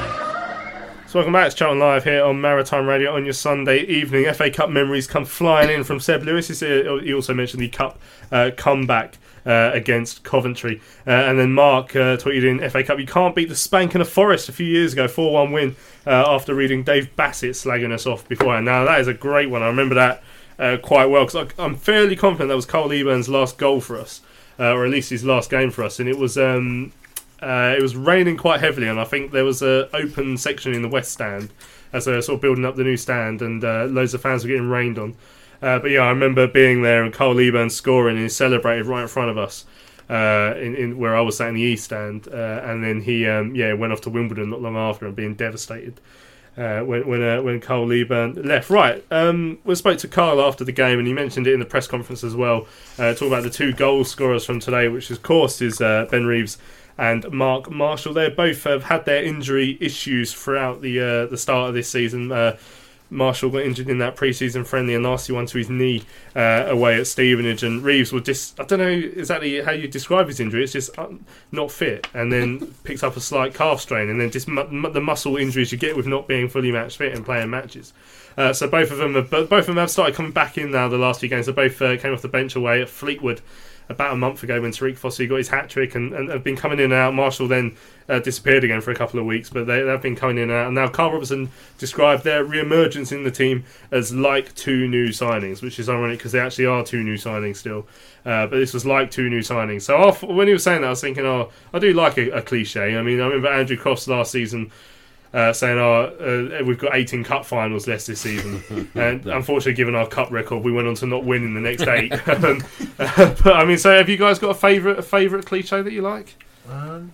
So welcome back to Charlton Live here on Maritime Radio on your Sunday evening. F A Cup memories come flying in from Seb Lewis. He also mentioned the Cup uh, comeback uh, against Coventry. Uh, and then Mark uh, tweeted in F A Cup, you can't beat the Spanking of Forest a few years ago, four one win uh, after reading Dave Bassett slagging us off beforehand. Now that is a great one. I remember that uh, quite well because I'm fairly confident that was Cole Eburn's last goal for us, uh, or at least his last game for us. And it was... Um, Uh, it was raining quite heavily, and I think there was an open section in the West Stand as they were sort of building up the new stand, and uh, loads of fans were getting rained on. Uh, but yeah, I remember being there and Cole Eburn scoring, and he celebrated right in front of us, uh, in, in where I was sat in the East Stand, uh, and then he um, yeah went off to Wimbledon not long after and being devastated uh, when when uh, when Cole Eburn left. Right, um, we spoke to Carl after the game, and he mentioned it in the press conference as well. Uh, talk about the two goal scorers from today, which of course is uh, Ben Reeves and Mark Marshall. They both have had their injury issues throughout the uh, the start of this season. Uh, Marshall got injured in that pre-season friendly, a nasty one to his knee uh, away at Stevenage, and Reeves was just, I don't know exactly how you describe his injury, it's just uh, not fit, and then picks up a slight calf strain, and then just mu- mu- the muscle injuries you get with not being fully match fit and playing matches. Uh, so both of them have, both of them have started coming back in now the last few games. They both uh, came off the bench away at Fleetwood about a month ago when Tariq Fossey got his hat-trick, and, and have been coming in and out. Marshall then uh, disappeared again for a couple of weeks, but they, they've been coming in and out. And now Carl Robertson described their re-emergence in the team as like two new signings, which is ironic because they actually are two new signings still. Uh, but this was like two new signings. So off, when he was saying that, I was thinking, oh, I do like a, a cliche. I mean, I remember Andrew Cross last season Uh, saying, oh, uh, we've got eighteen cup finals left this season, and unfortunately, given our cup record, we went on to not win in the next eight. um, uh, but I mean, so have you guys got a favourite, a favourite cliche that you like? Um,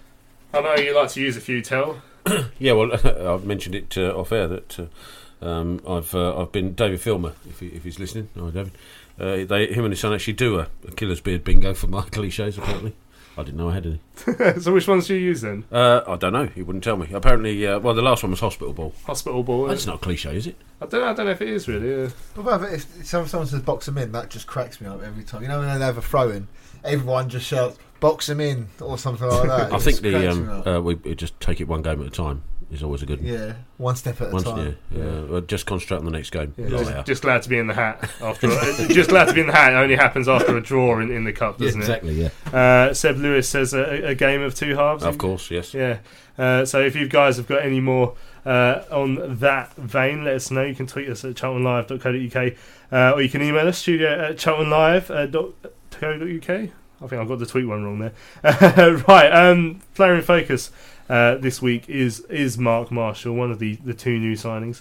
I know you like to use a few. Tell. Yeah, well, I've mentioned it uh, off air that uh, um, I've uh, I've been David Filmer, if, he, if he's listening. Oh, David. Uh, they, him and his son actually do a, a killer's beard bingo for my cliches. Apparently. I didn't know I had any. So which ones do you use then? Uh, I don't know. He wouldn't tell me. Apparently, uh, well, the last one was hospital ball. Hospital ball. That's not a cliche, is it? I don't know. I don't know if it is really. Yeah. But if, if someone says box them in, that just cracks me up every time. You know when they have a throw in, everyone just shouts box them in or something like that. I think the um, uh, we, we just take it one game at a time. Is always a good one. Yeah, one step at a One, time. Yeah, yeah. Well, just concentrate on the next game. Yeah. Just, just glad to be in the hat after. a, just glad to be in the hat. It only happens after a draw in, in the cup, doesn't yeah, exactly, it? Exactly. Yeah. Uh, Seb Lewis says a, a game of two halves. Of course, yes. Yeah. Uh, so if you guys have got any more uh, on that vein, let us know. You can tweet us at charlton live dot co dot uk, uh, or you can email us studio at charlton live dot co dot uk. I think I've got the tweet one wrong there. Right. Um, player in focus. Uh, this week is is Mark Marshall, one of the, the two new signings.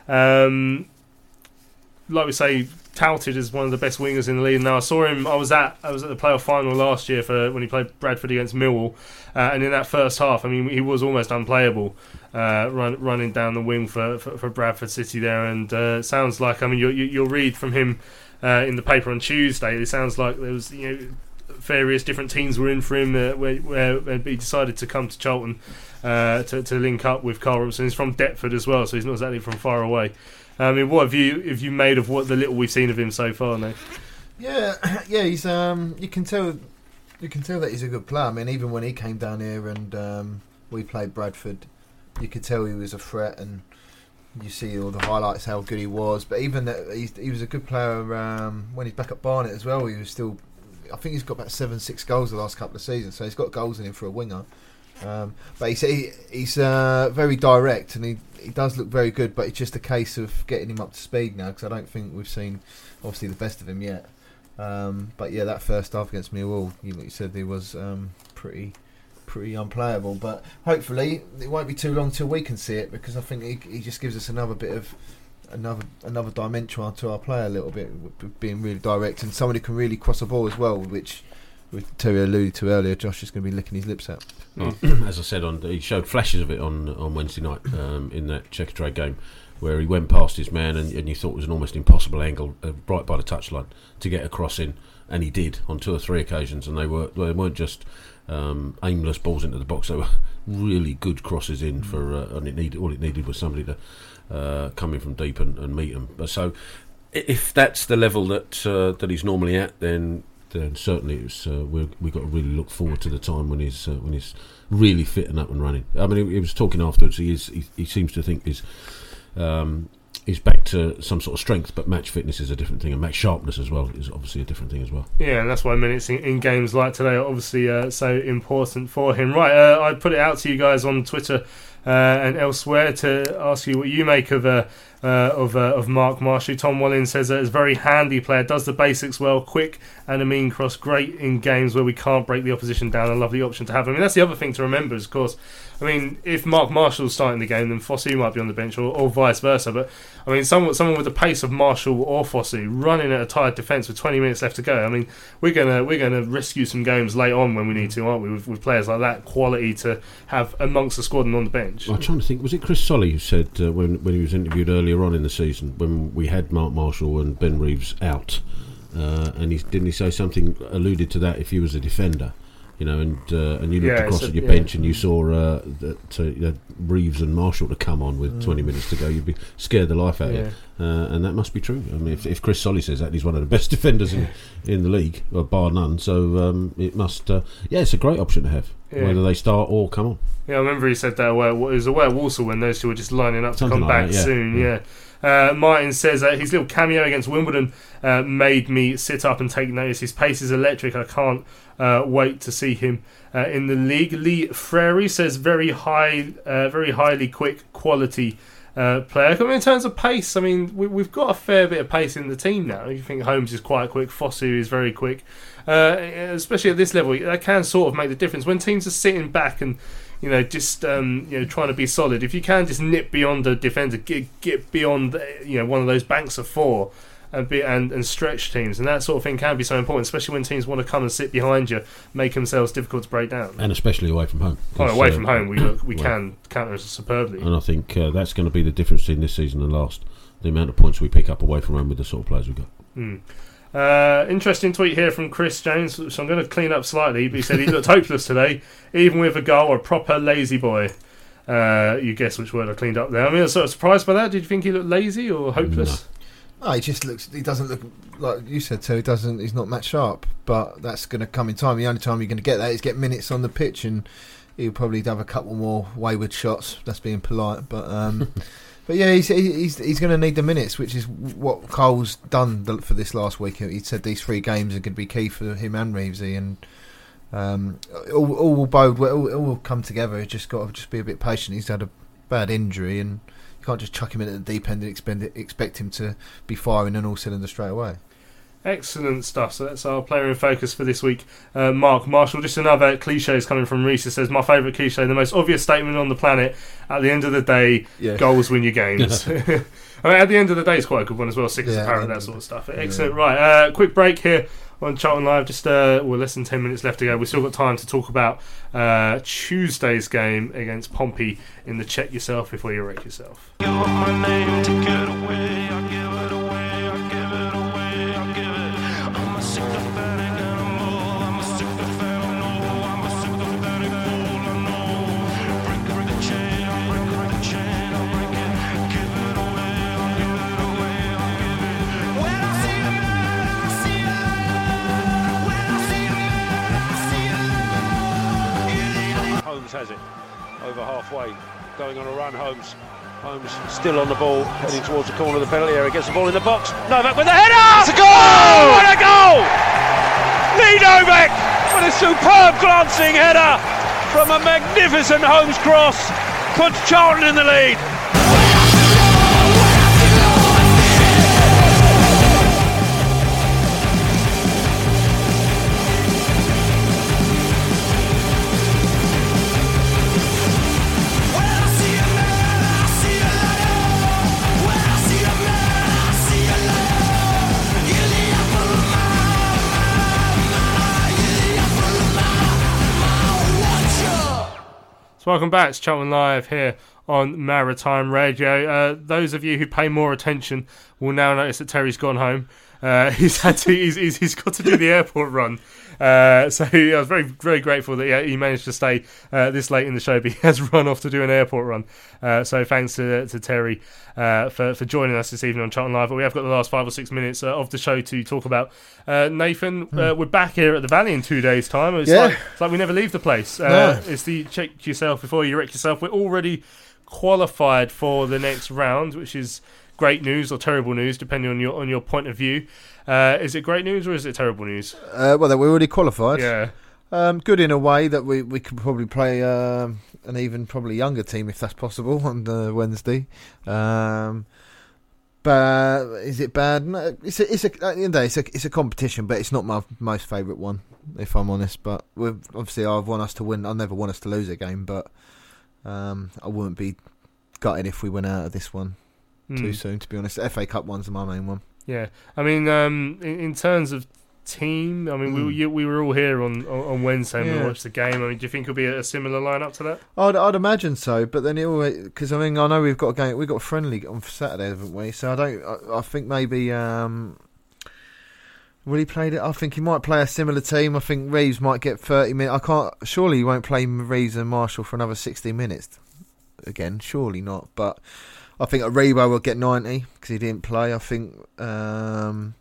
Um, like we say, touted as one of the best wingers in the league. Now I saw him. I was at I was at the playoff final last year for when he played Bradford against Millwall, uh, and in that first half, I mean, he was almost unplayable, uh, run, running down the wing for, for, for Bradford City there. And uh, sounds like I mean you, you, you'll read from him uh, in the paper on Tuesday. It sounds like there was you know. various different teams were in for him uh, where, where he decided to come to Charlton uh, to, to link up with Carl Robertson. He's from Deptford as well, so he's not exactly from far away. I mean, what have you have you made of what the little we've seen of him so far, Nate? Yeah, yeah, he's um, you can tell You can tell that he's a good player. I mean, even when he came down here and um, we played Bradford, you could tell he was a threat, and you see all the highlights how good he was. But even that, he's, he was a good player um, when he's back at Barnet as well. He was still, I think he's got about seven, six goals the last couple of seasons, so he's got goals in him for a winger. Um, but he's he, he's uh, very direct, and he, he does look very good. But it's just a case of getting him up to speed now, because I don't think we've seen obviously the best of him yet. Um, but yeah, that first half against Millwall, you, you said he was um, pretty, pretty unplayable. But hopefully it won't be too long till we can see it, because I think he, he just gives us another bit of another another dimension to our play a little bit, with being really direct, and somebody can really cross a ball as well, which with Terry alluded to earlier. Josh is going to be licking his lips out. Mm. As I said, on he showed flashes of it on on Wednesday night um, in that Checkatrade game, where he went past his man and, and you thought it was an almost impossible angle uh, right by the touchline to get a cross in, and he did on two or three occasions, and they were they weren't just um, aimless balls into the box. They were really good crosses in for, uh, and it needed all it needed was somebody to uh, come in from deep and, and meet him. So if that's the level that uh, that he's normally at, then then certainly it's uh, we've we got to really look forward to the time when he's uh, when he's really fit and up and running. I mean, he, he was talking afterwards. He is he, he seems to think he's um, he's back to some sort of strength, but match fitness is a different thing, and match sharpness as well is obviously a different thing as well. Yeah, and that's why minutes in, in games like today are obviously uh, so important for him. Right, uh, I put it out to you guys on Twitter uh, and elsewhere to ask you what you make of uh, uh, of uh, of Mark Marshall. Tom Wallin says that he's a very handy player, does the basics well, quick and a mean cross, great in games where we can't break the opposition down, a lovely option to have. I mean, that's the other thing to remember, is, of course, I mean, if Mark Marshall's starting the game, then Fosu might be on the bench, or, or vice versa. But I mean, someone someone with the pace of Marshall or Fosu running at a tired defence with twenty minutes left to go. I mean, we're gonna we're gonna rescue some games late on when we need to, aren't we? With, with players like that quality to have amongst the squad and on the bench. I'm trying to think. Was it Chris Solly who said uh, when when he was interviewed earlier on in the season, when we had Mark Marshall and Ben Reeves out, uh, and he didn't he say something alluded to that if he was a defender? You know, and uh, and you looked Yeah, across so- at your yeah. bench and you saw uh, that uh, you had Reeves and Marshall to come on with Mm. twenty minutes to go, you'd be scared the life out of Yeah. you. Uh, and that must be true. I mean, if, if Chris Solly says that, he's one of the best defenders in, in the league, or bar none. So um, it must, uh, yeah, it's a great option to have, Yeah. whether they start or come on. Yeah, I remember he said that away, it was away at Walsall when those two were just lining up to Something come like back that, yeah. soon. Yeah. Yeah. Uh, Martin says that his little cameo against Wimbledon uh, made me sit up and take notice. His pace is electric. I can't uh, wait to see him uh, in the league. Lee Frary says very high, uh, very highly quick quality uh, player. I mean, in terms of pace, I mean, we, we've got a fair bit of pace in the team now. You think Holmes is quite quick, Fosu is very quick, uh, especially at this level. That can sort of make the difference when teams are sitting back and, you know, just um, you know, trying to be solid. If you can just nip beyond the defender, get, get beyond, you know, one of those banks of four, and, be, and and stretch teams, and that sort of thing can be so important, especially when teams want to come and sit behind you, make themselves difficult to break down. And especially away from home. Oh, 'Cause, away uh, from home, we look, we well, can counter superbly. And I think uh, that's going to be the difference between this season and last. The amount of points we pick up away from home with the sort of players we've got. Mm. Uh, interesting tweet here from Chris Jones, which I'm going to clean up slightly, but he said he looked hopeless today, even with a goal, a proper lazy boy. Uh, you guess which word I cleaned up there. I mean, I was sort of surprised by that. Did you think he looked lazy or hopeless? No, he just looks. He doesn't look like you said. So he doesn't. He's not match sharp. But that's going to come in time. The only time you're going to get that is get minutes on the pitch, and he'll probably have a couple more wayward shots. That's being polite, but um, but yeah, he's he's he's going to need the minutes, which is what Cole's done the, for this last week. He said these three games are going to be key for him and Reevesy, and um, all, all will bode well. All, all will come together. He's just got to just be a bit patient. He's had a bad injury, and you can't just chuck him in at the deep end and expend it, expect him to be firing on all cylinders straight away. Excellent stuff. So that's our player in focus for this week. Uh, Mark Marshall, just another cliches coming from Reese. It says, my favourite cliche, the most obvious statement on the planet. At the end of the day, Yeah. goals win your games. I mean, at the end of the day, it's quite a good one as well. Sick as Yeah, a parrot, yeah. that sort of stuff. Excellent. Right, uh, quick break here on Charlton Live. Just uh, well, less than ten minutes left to go. We've still got time to talk about uh, Tuesday's game against Pompey in the Check Yourself Before You Wreck Yourself. When I see Holmes has it over halfway, going on a run. Holmes, Holmes still on the ball, heading towards the corner of the penalty area. Gets the ball in the box. Novak with the header. It's a goal! Oh, what a goal! Lee Novak with a superb glancing header from a magnificent Holmes cross puts Charlton in the lead. So welcome back. It's Charlton Live here on Maritime Radio. Uh, those of you who pay more attention will now notice that Terry's gone home. Uh, he's had to. He's, he's, he's got to do the airport run. Uh, so I was very very grateful that yeah, he managed to stay uh, this late in the show. But he has run off to do an airport run. Uh, so thanks to to Terry uh, for for joining us this evening on Charlton Live. But we have got the last five or six minutes uh, of the show to talk about. Uh, Nathan, Hmm. uh, we're back here at the Valley in two days' time. It's, Yeah. like, it's like we never leave the place. Uh, No. It's the check yourself before you wreck yourself. We're already qualified for the next round, which is great news or terrible news, depending on your on your point of view. Uh, is it great news or is it terrible news? Uh, well, that we're already qualified. Yeah. Um, good in a way that we, we could probably play um, an even probably younger team if that's possible on uh, Wednesday. Um, but is it bad? No, it's a, it's a, at the end of the day, it's a, it's a competition, but it's not my most favourite one, if I'm honest. But we've, obviously, I want us to win. I never want us to lose a game, but um, I wouldn't be gutted if we went out of this one too Mm. soon. To be honest, the F A Cup one's my main one. Yeah, I mean, um, in, in terms of team, I mean, we Mm. you, we were all here on on on Wednesday and we Yeah. watched the game. I mean, do you think it'll be a, a similar lineup to that? I'd, I'd imagine so, but then it always because I mean I know we've got a game, we've got a friendly on Saturday, haven't we? So I don't. I, I think maybe um, will he play it? I think he might play a similar team. I think Reeves might get thirty minutes. I can't. Surely he won't play Reeves and Marshall for another sixty minutes again. Surely not. But I think Aribo will get ninety because he didn't play. I think. Um,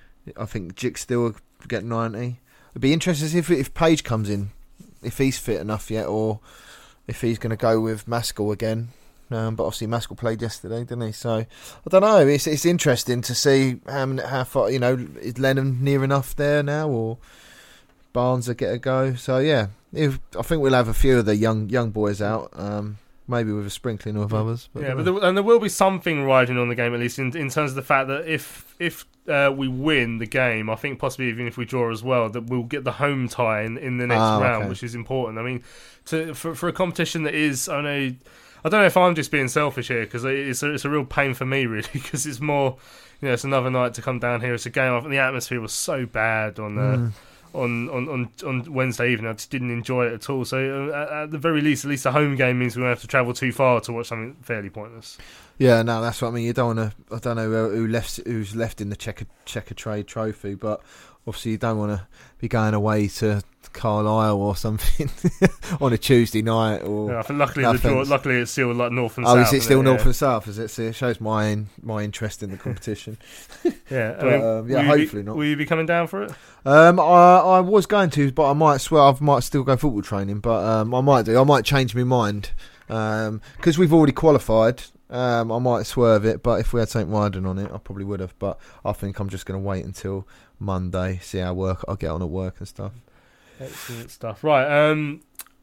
I think Jick still will get ninety. It'd be interesting to see if if Page comes in, if he's fit enough yet, or if he's going to go with Maskell again. Um, but obviously Maskell played yesterday, didn't he? So I don't know. It's it's interesting to see how many- how far, you know, is Lennon near enough there now, or Barnes will get a go. So yeah, if, I think we'll have a few of the young young boys out. Um, maybe with a sprinkling of others. But Yeah, but there, and there will be something riding on the game, at least in, in terms of the fact that if if uh, we win the game, I think possibly even if we draw as well, that we'll get the home tie in, in the next Ah, round, okay. which is important. I mean, to for for a competition that is, I know, I don't know if I'm just being selfish here because it's a, it's a real pain for me really because it's more, you know, it's another night to come down here. It's a game. I think the atmosphere was so bad on. Uh, Mm. On, on, on, on Wednesday evening, I just didn't enjoy it at all. So uh, at, at the very least, at least the home game means we won't have to travel too far to watch something fairly pointless. Yeah, no, that's what I mean. You don't want to. I don't know who who left, who's left in the checker checker trade trophy, but obviously you don't want to be going away to Carlisle or something on a Tuesday night. Or Yeah, I think luckily no the draw, offence. luckily it's still like north and oh, south. is it isn't still north Yeah. and south? Is it? So it shows my in, my interest in the competition. Yeah, I but, mean, um, yeah. will you Hopefully be, not. Will you be coming down for it? Um, I I was going to, but I might swear I might still go football training. But um, I might do. I might change my mind because we've already qualified. Um, I might swerve it, but if we had something riding on it, I probably would have. But I think I'm just going to wait until Monday, see how work I get on at work and stuff. Excellent stuff. Right. Um,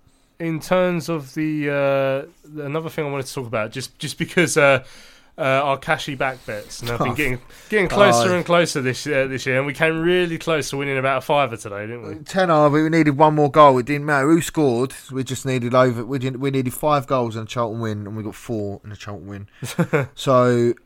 in terms of the uh, another thing I wanted to talk about, just just because uh, uh, our cashy back bets, and I've been Oh. getting getting closer Oh. and closer this uh, this year, and we came really close to winning about a fiver today, didn't we? Tenner, we needed one more goal. It didn't matter who scored. We just needed over. We didn't. We needed five goals and a Charlton win, and we got four in a Charlton win. so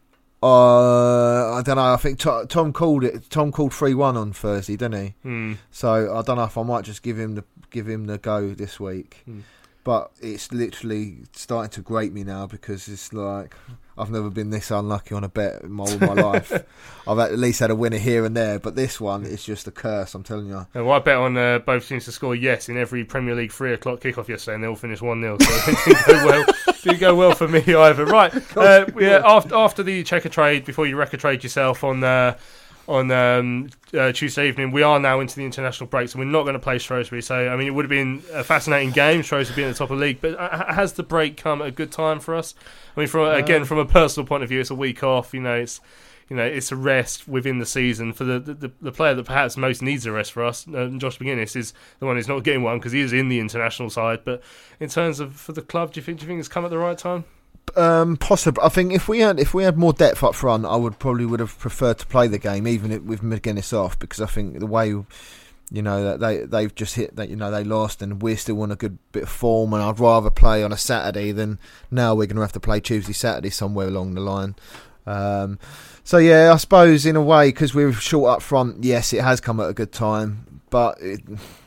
uh, I don't know. I think to, Tom called it. Tom called three one on Thursday, didn't he? Hmm. So I don't know if I might just give him the give him the go this week. Hmm. But it's literally starting to grate me now because it's like I've never been this unlucky on a bet in my, all my life. I've at least had a winner here and there, but this one is just a curse. I'm telling you. Uh, well, I bet on uh, both teams to score yes in every Premier League three o'clock kickoff yesterday, and they all finished one nil. So it didn't go well. Didn't go well for me either. Right, uh, yeah. After after the checker trade, before you record trade yourself on uh, on um, uh, Tuesday evening. We are now into the international break, so we're not going to play Shrewsbury. So, I mean, it would have been a fascinating game, Shrewsbury being at the top of the league. But uh, has the break come at a good time for us? I mean, from again, from a personal point of view, it's a week off. You know, it's you know, it's a rest within the season for the the, the player that perhaps most needs a rest for us. Uh, Josh McGuinness is the one who's not getting one because he is in the international side. But in terms of for the club, do you think do you think it's come at the right time? Um, possible. I think if we had if we had more depth up front, I would probably would have preferred to play the game even with McGuinness off, because I think the way, you know, that they they've just hit that, you know, they lost and we're still on a good bit of form, and I'd rather play on a Saturday than now we're going to have to play Tuesday Saturday somewhere along the line. Um, so yeah, I suppose in a way, because we're short up front, yes, it has come at a good time, but it,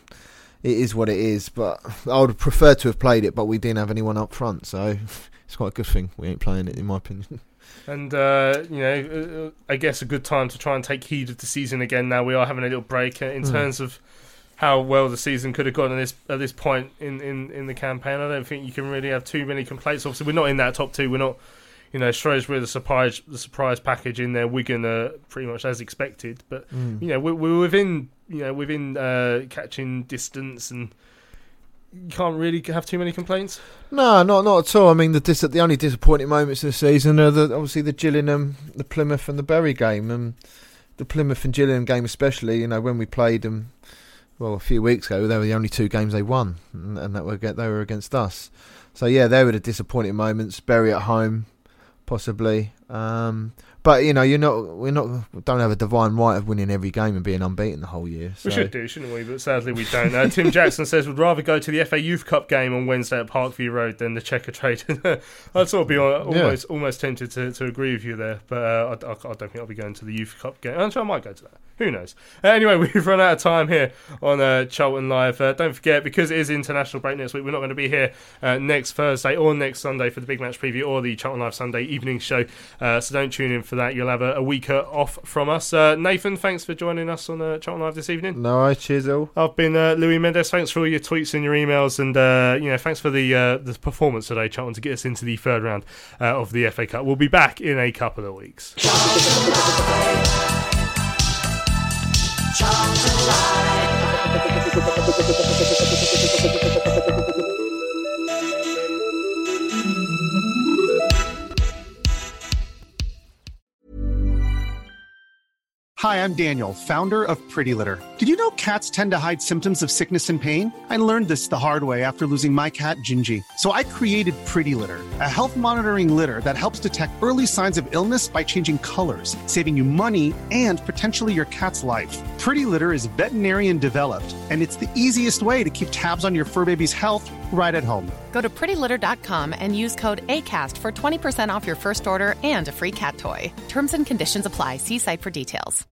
it is what it is. But I would have preferred to have played it, but we didn't have anyone up front, so it's quite a good thing we ain't playing it, in my opinion. And, uh, you know, I guess a good time to try and take heed of the season again now. We are having a little break in Mm. terms of how well the season could have gone at this at this point in, in, in the campaign. I don't think you can really have too many complaints. Obviously, we're not in that top two. We're not, you know, Shrewsbury the surprise the surprise package in there. Wigan are pretty much as expected. But, Mm. you know, we're, we're within, you know, within uh, catching distance, and you can't really have too many complaints. No, not not at all. I mean, the dis- the only disappointing moments of the season are the, obviously the Gillingham, the Plymouth and the Bury game. And the Plymouth and Gillingham game especially, you know, when we played them, well, a few weeks ago, they were the only two games they won, and, and that were they were against us. So, yeah, they were the disappointing moments. Bury at home, possibly. Um, but, you know, you're not, we're not, we don't have a divine right of winning every game and being unbeaten the whole year. So. We should do, shouldn't we? But sadly we don't. Uh, Tim Jackson says, would rather go to the F A Youth Cup game on Wednesday at Parkview Road than the Checker Trade. I'd sort of be almost yeah. almost tempted to, to agree with you there, but uh, I, I, I don't think I'll be going to the Youth Cup game. Actually, I might go to that. Who knows? Uh, anyway, we've run out of time here on uh, Charlton Live. Uh, don't forget, because it is international break next week, we're not going to be here uh, next Thursday or next Sunday for the big match preview or the Charlton Live Sunday evening show. Uh, so don't tune in for that. You'll have a, a week off from us. Uh, Nathan, thanks for joining us on uh, Charlton Live this evening. No, right, cheers all. I've been uh, Louis Mendes. Thanks for all your tweets and your emails, and uh, you know, thanks for the uh, the performance today, Charlton, to get us into the third round uh, of the F A Cup. We'll be back in a couple of weeks. Hi, I'm Daniel, founder of Pretty Litter. Did you know cats tend to hide symptoms of sickness and pain? I learned this the hard way after losing my cat, Gingy. So I created Pretty Litter, a health monitoring litter that helps detect early signs of illness by changing colors, saving you money and potentially your cat's life. Pretty Litter is veterinarian developed, and it's the easiest way to keep tabs on your fur baby's health right at home. Go to pretty litter dot com and use code ACAST for twenty percent off your first order and a free cat toy. Terms and conditions apply. See site for details.